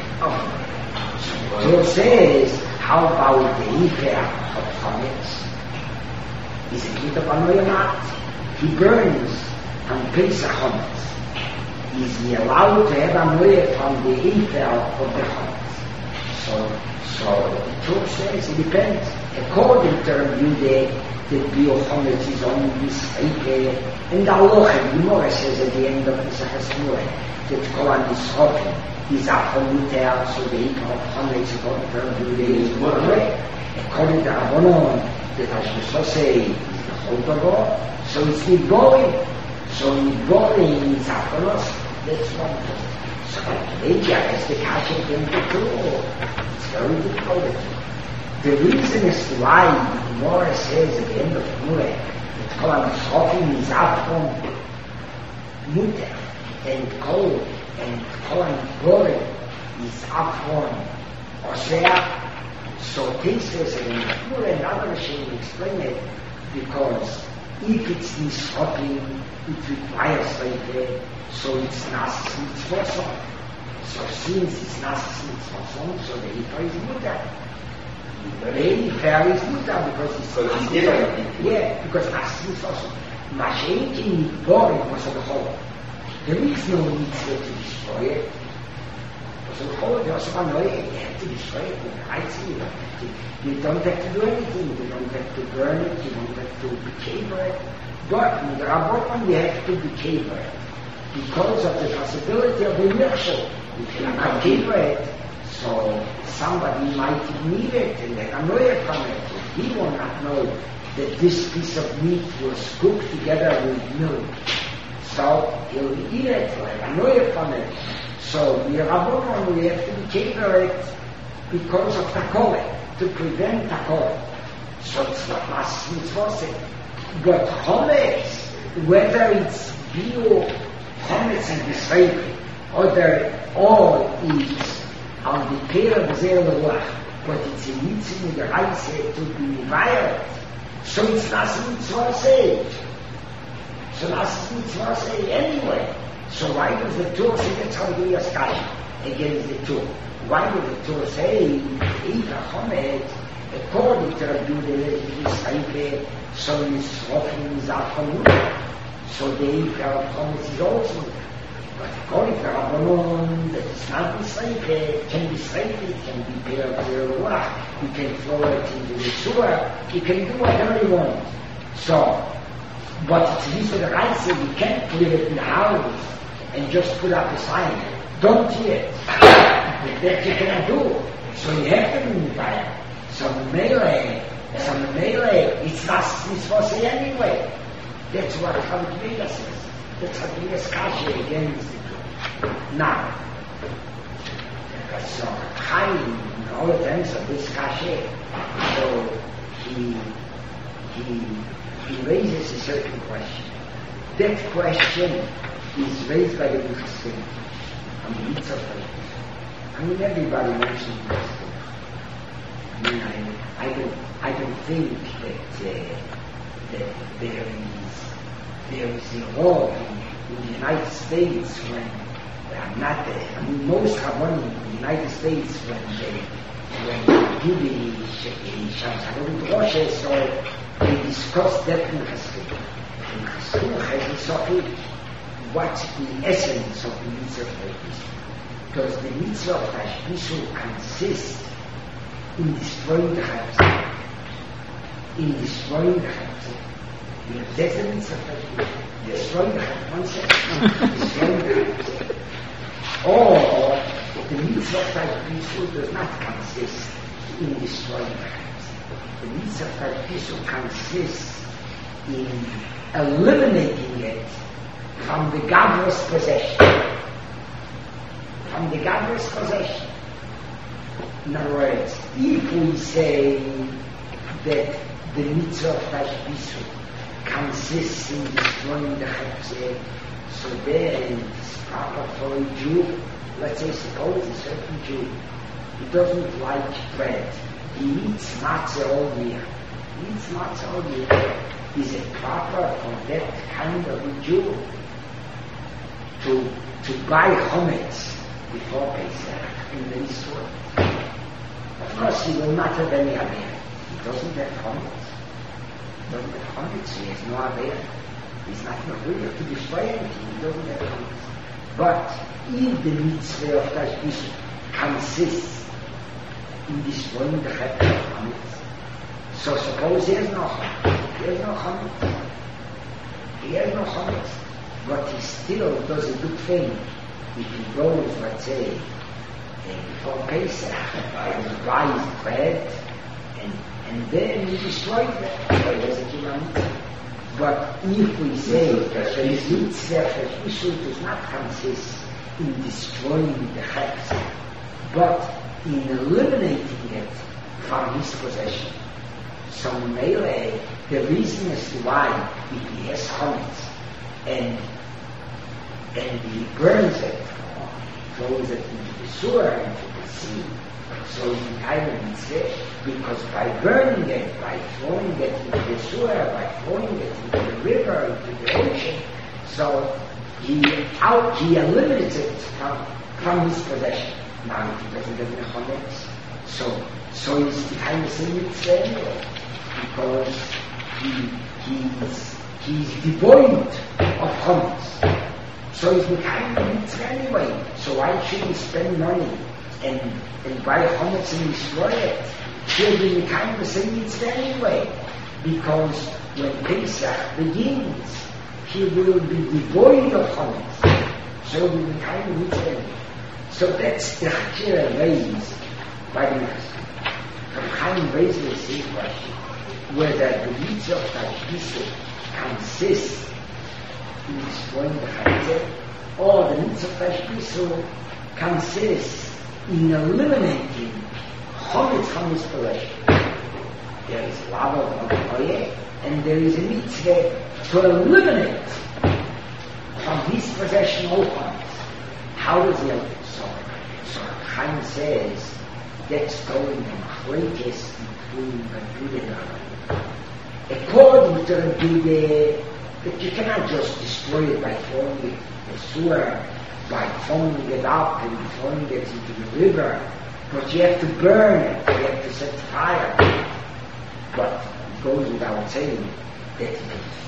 So it says, how about the Eichel of Chametz? Is it Utavanoye not? He burns and Pesach Chametz. Is he allowed to have a moed from the Eichel of the Chametz? So, so the Torah says it depends. According to Rabbi Yehuda, the Bio Chametz is only this Eichel, and the Halacha, the Gemara says at the end of Pesach Hasmureh, that Kol HaNisrotim is Afromuter, so the Eichel of Chametz according to Rabbi Yehuda is Moreh. According to Rabbanon, that Hashmososei is the Choldavo, so it's the boy. So Nidborim is Apolos, that's one thing. So Asia has the Kasha again to do. It's very difficult. The reason is why the Gemara says at the end of Mureh, that Kol HaNisrotim is Afron Muter, and Kol and Kol HaNidborim is Afron Osea. So this is in Mureh, and other machine explain it, because if it's Nisrotim, it requires like that, so it's Nasis Mitzvot. So since it's Nasis Mitzvot, so the Eifer is Mutter. The Eifer is Mutter because it's so it's different. Yeah, because Nasis Mitzvot. Mashenki Nidborim was on the whole. There is no mitzvah to destroy it. So the whole Yosef Anoye, you have to destroy it. I see it. You don't have to do anything. You don't have to burn it. You don't have to becaver it. But in the Rabbanon, you have to becaver it because of the possibility of the Mirshel. If you becaver it, so somebody might need it and they can know it from it. He will not know that this piece of meat was cooked together with milk. So he'll eat it, he'll have know it from it. So the Rabbanon, we have to becaver it because of Takoret, to prevent Takoret. So it's not Nasis Mitzvot. But Chametz, whether it's Bio Chametz and Yisrael, or they're all is on the care of the Ruach, but it's a mitzvah in the right to be violent. So it's Nasis Mitzvot say. So Nasis Mitzvot say anyway. So why does the Torah say that's how we do Yaskashim against the Torah? why would the Torah say, eat a chomet, according to the Judah, so is often is a so the eat of chomet is also. But according to Rabbanon, that it's not Yisrael, it can be Yisrael, it can be Peir Peir Ruach, you can throw it into the sewer, you can do whatever you want. So, but it's used to the right side, you can't put it in the house and just put up a sign. Don't hear it. That you cannot do. So you have to move by it. Some melee, some melee, it's not supposed to say anyway. That's what Chavik Veda says. That's what he has kasha against it. Now, so Chaim, in all the times of this kasha, so he, he, he raises a certain question. That question is raised by the Chassidim on the Mitzvah Torah. I mean, everybody mentions this. I mean, I, I don't, I don't think that, uh, that there is, there is a law in, in the United States when, I'm not there, I mean, most Rabbanim in the United States when they, when they do the Shabbat Rosh, so they discuss that in Chassidim. In Chassidim, Chassidim, what's the essence of the Mitzvah Torah? Because the Mitzvah of Tashbisu consists in destroying the Chatzah. In destroying the Chatzah. You know, that's the Mitzvah of Tashbisu. Destroying the Chatzah. One second. Destroying the Chatzah. Or the Mitzvah of Tashbisu does not consist in destroying the Chatzah. The Mitzvah of Tashbisu consists in eliminating it from the Gavros possession. From the Gavros possession. In other words, if we say that the Mitzvah of Tashbisu consists in destroying the Chatzah, so then it's proper for a Jew, let's say suppose a certain Jew, he doesn't like bread, he eats matzah all year, he eats matzah all year, is it proper for that kind of a Jew to, to buy chometz before Pesach in the Yisroel? Of course, he will not have any Avera. He doesn't have chometz. He doesn't have chometz, he has no Avera. He's not going to destroy anything, he doesn't have chometz. But if the mitzvah of Tashbisu consists in destroying the chet of chometz, so suppose he has no chometz. He has no chometz. He has no chometz. But he still does a good thing. If he goes, let's say, before Pesach, and buys bread, and, and then he destroys it, so he has a kilometer. But if we say that the mitzvah of Tashbisu does not consist in destroying the chet, but in eliminating it from his possession, so melee, the reason as to why if he has chometz and and he burns it, throws it into the sewer, into the sea, so he kind of mitzvah, because by burning it, by throwing it into the sewer, by throwing it into the river, into the ocean, so he out he eliminates it from, from his possession. Now if he doesn't have the chometz, so so he's kind of saying mitzvah anyway, because he he's he's devoid of chometz. So he's becoming a mitzvah anyway. So why should he spend money and, and buy chometz and destroy it? He'll be becoming the same mitzvah anyway. Because when Pesach begins, he will be devoid of chometz. So he'll be becoming a mitzvah anyway. So that's the Chachira raised by the Chassidim. From Chaim raises the same question, whether the mitzvah of Tashbisu consists in destroying the Chatzah, or the mitzvah of Tashbisu consists in eliminating chometz from his possession. There is lava of Oye, and there is a mitzvah to eliminate from his possession all chometz. How does he eliminate? So, so Chaim says that's going to machlokes between Rabbi and Rabbi. According to Rabbi, that you cannot just destroy it by throwing it in the sewer, by foaming it up and throwing it into the river, but you have to burn it, you have to set fire. But it goes without saying that if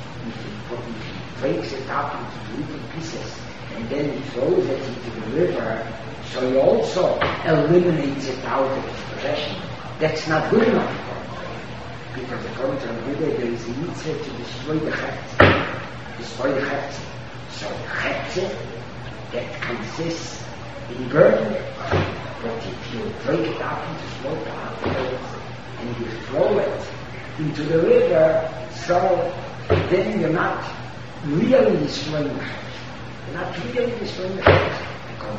he breaks it up into little pieces and then he throws it into the river, so he also eliminates it out of his possession. That's not good enough for him. Because according to the Buddha, there is a mitzvah to destroy the chetze. Destroy the chetze. So the chetze, that consists in burning it. But if you break it up into small particles and you throw it into the river, so then you're not really destroying the chetze. You're not really destroying the chetze.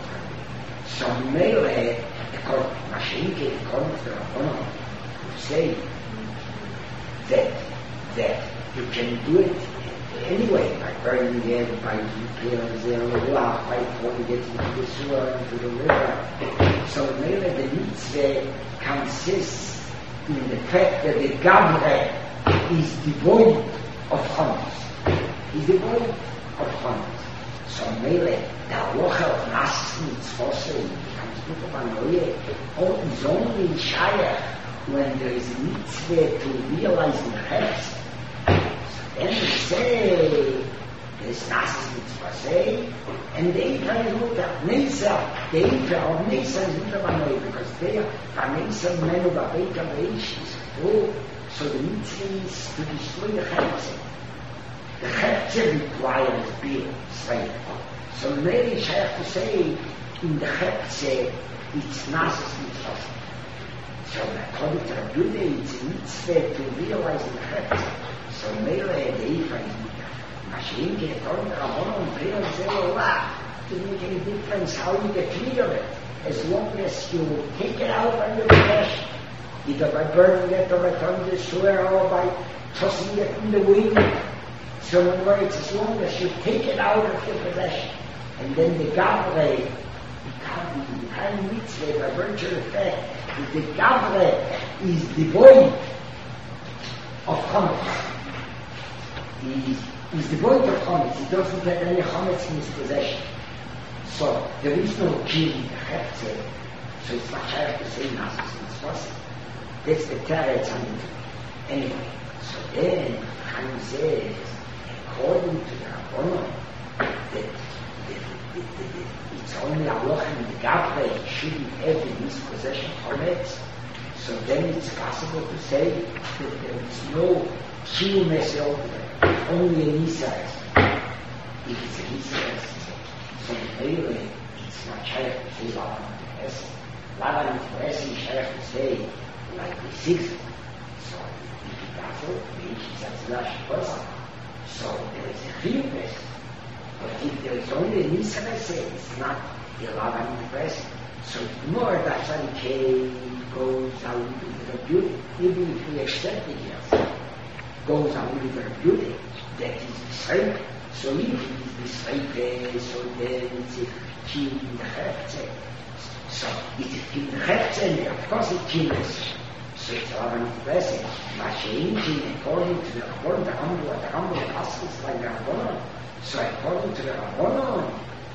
So Mele, according to Mashiach, according to the Rabbanon, who say that that you can do it anyway by burning it, by repairing the ruach, by throwing it into the sewer, into the river. So Mele, the mitzvah consists in the fact that the Gavre is devoid of chometz. He's devoid of chometz. So Mele, the halacha of Nasis Mitzvosei becomes Mitzvah or is only shayach when there is a mitzvah to realize the chetz. So then we say there's Nasis Mitzvosei, and the Eifra is Mutar Neisa. The Eifra of Neisa is Mutar because they are Neisa Menu Babeika Reish is true. So the mitzvah is to destroy the chetz. The chetz requires being slain. So maybe I have to say, in the chetze, it's Nasis Mitzvah. So according to the Buddha, it's a mitzvah to realize the chetze. So maybe the Eifra is Mutar. Mashiach, according to the Rabbanon, they don't say, oh, it doesn't make any difference how you get rid of it, as long as you take it out of your possession, either by burning it or by throwing the sewer or by tossing it in the wind. So in other words, as long as you take it out of your possession, and then the Gavre, the kind mitzvah, by virtue of the fact that the Gavre is devoid of chometz. He is, is devoid of chometz. He doesn't have any chometz in his possession. So there is no kill in the chetze. So it's not hard to say Nasis Mitzvah. That's the teretz on it. Anyway, so then Chaim says, according to the Rabbanon, that it's only a halacha in the Gavre shouldn't have in his possession chometz. So then it's possible to say that there is no kiyum over there, only an Israel. If it's an Israel, so anyway, it's not shaykh to say Lavan Nitves. Lavan Nitves is shaykh to say like the sixth. So if it does it, maybe it's a Zlash person. So there is a chiyum. But if there is only an Israel, it's not a Lavan Nitves. So more that Sadikei goes out into the beauty, even if we accept it here, goes out into the beauty, that is the same. So if it is the same, so then it's a key in the Hechze. So it's a key in the Hechze, and of course it kills. So it's Lavan Nitves. Mashiach, according to the according to the Rambo, the Rambo passes like the Rabbanon. So according to the Rabbanon,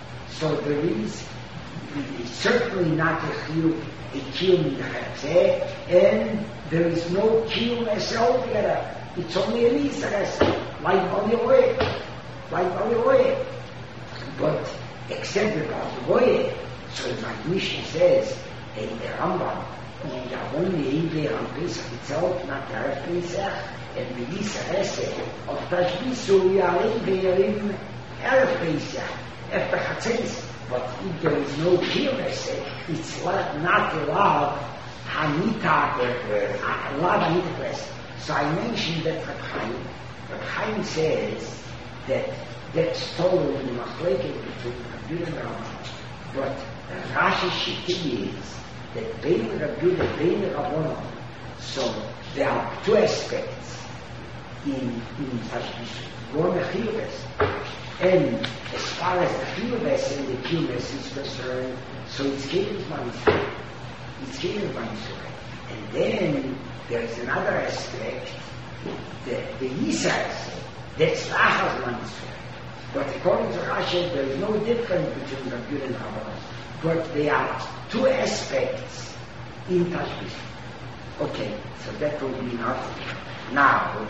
so there is it's certainly not a kiyum, a kiyum in the Hechze, and there is no kiyum as altogether. It's only an Israel, like Baliroye, like Baliroye. But except the Baliroye, so like Mishnah says in the Rambam, and the only Eiveh on Pesach itself, not the Erev Pesach, and the Israel of Tashbisu, we are Eiveh in Erev Pesach, after Chatzis. But if there is no kiyum, it's not allowed Hanita, allowed Hanita. So I mentioned that Reb Chaim, Reb Chaim says that that's stolen in the Machleket between Rabbi and Rambam. But Rashi Shiti is that Bein Rabbi and Bein Rabbanon. So there are two aspects in in Tashbisu. One the chiyuves, and as far as the chiyuves and the kiyuves is concerned, so it's Kiyuv Manisur. It's Kiyuv Manisur. And then there is another aspect, the, the Yisrael, that's Lachas Manisur. But according to Rashi, there is no difference between Rabbi and Rabbanon. But they are two aspects in Tashbis. Okay, so that will be enough. Now,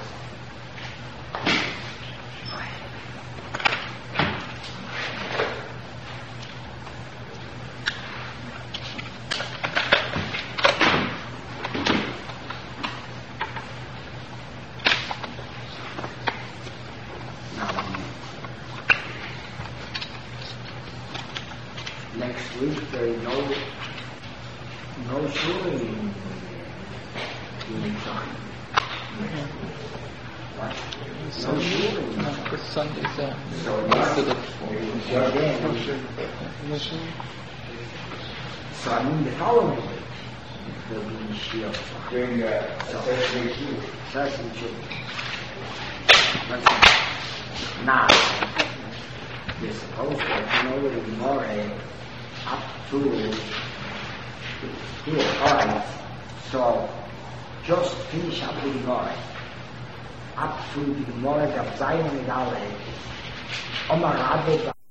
next week there is no no shul in in time. What? No shul in Mitzrayim.
The Sunday's uh,
So
after the
again, so I mean the following week there will be Shia.
During uh, Thursday too.
Thursday too. Now, you're supposed to know the Gemara up to here, alright. So just finish up the Gemara. Up to the Gemara of Zion and Aleph. Omar Rabbe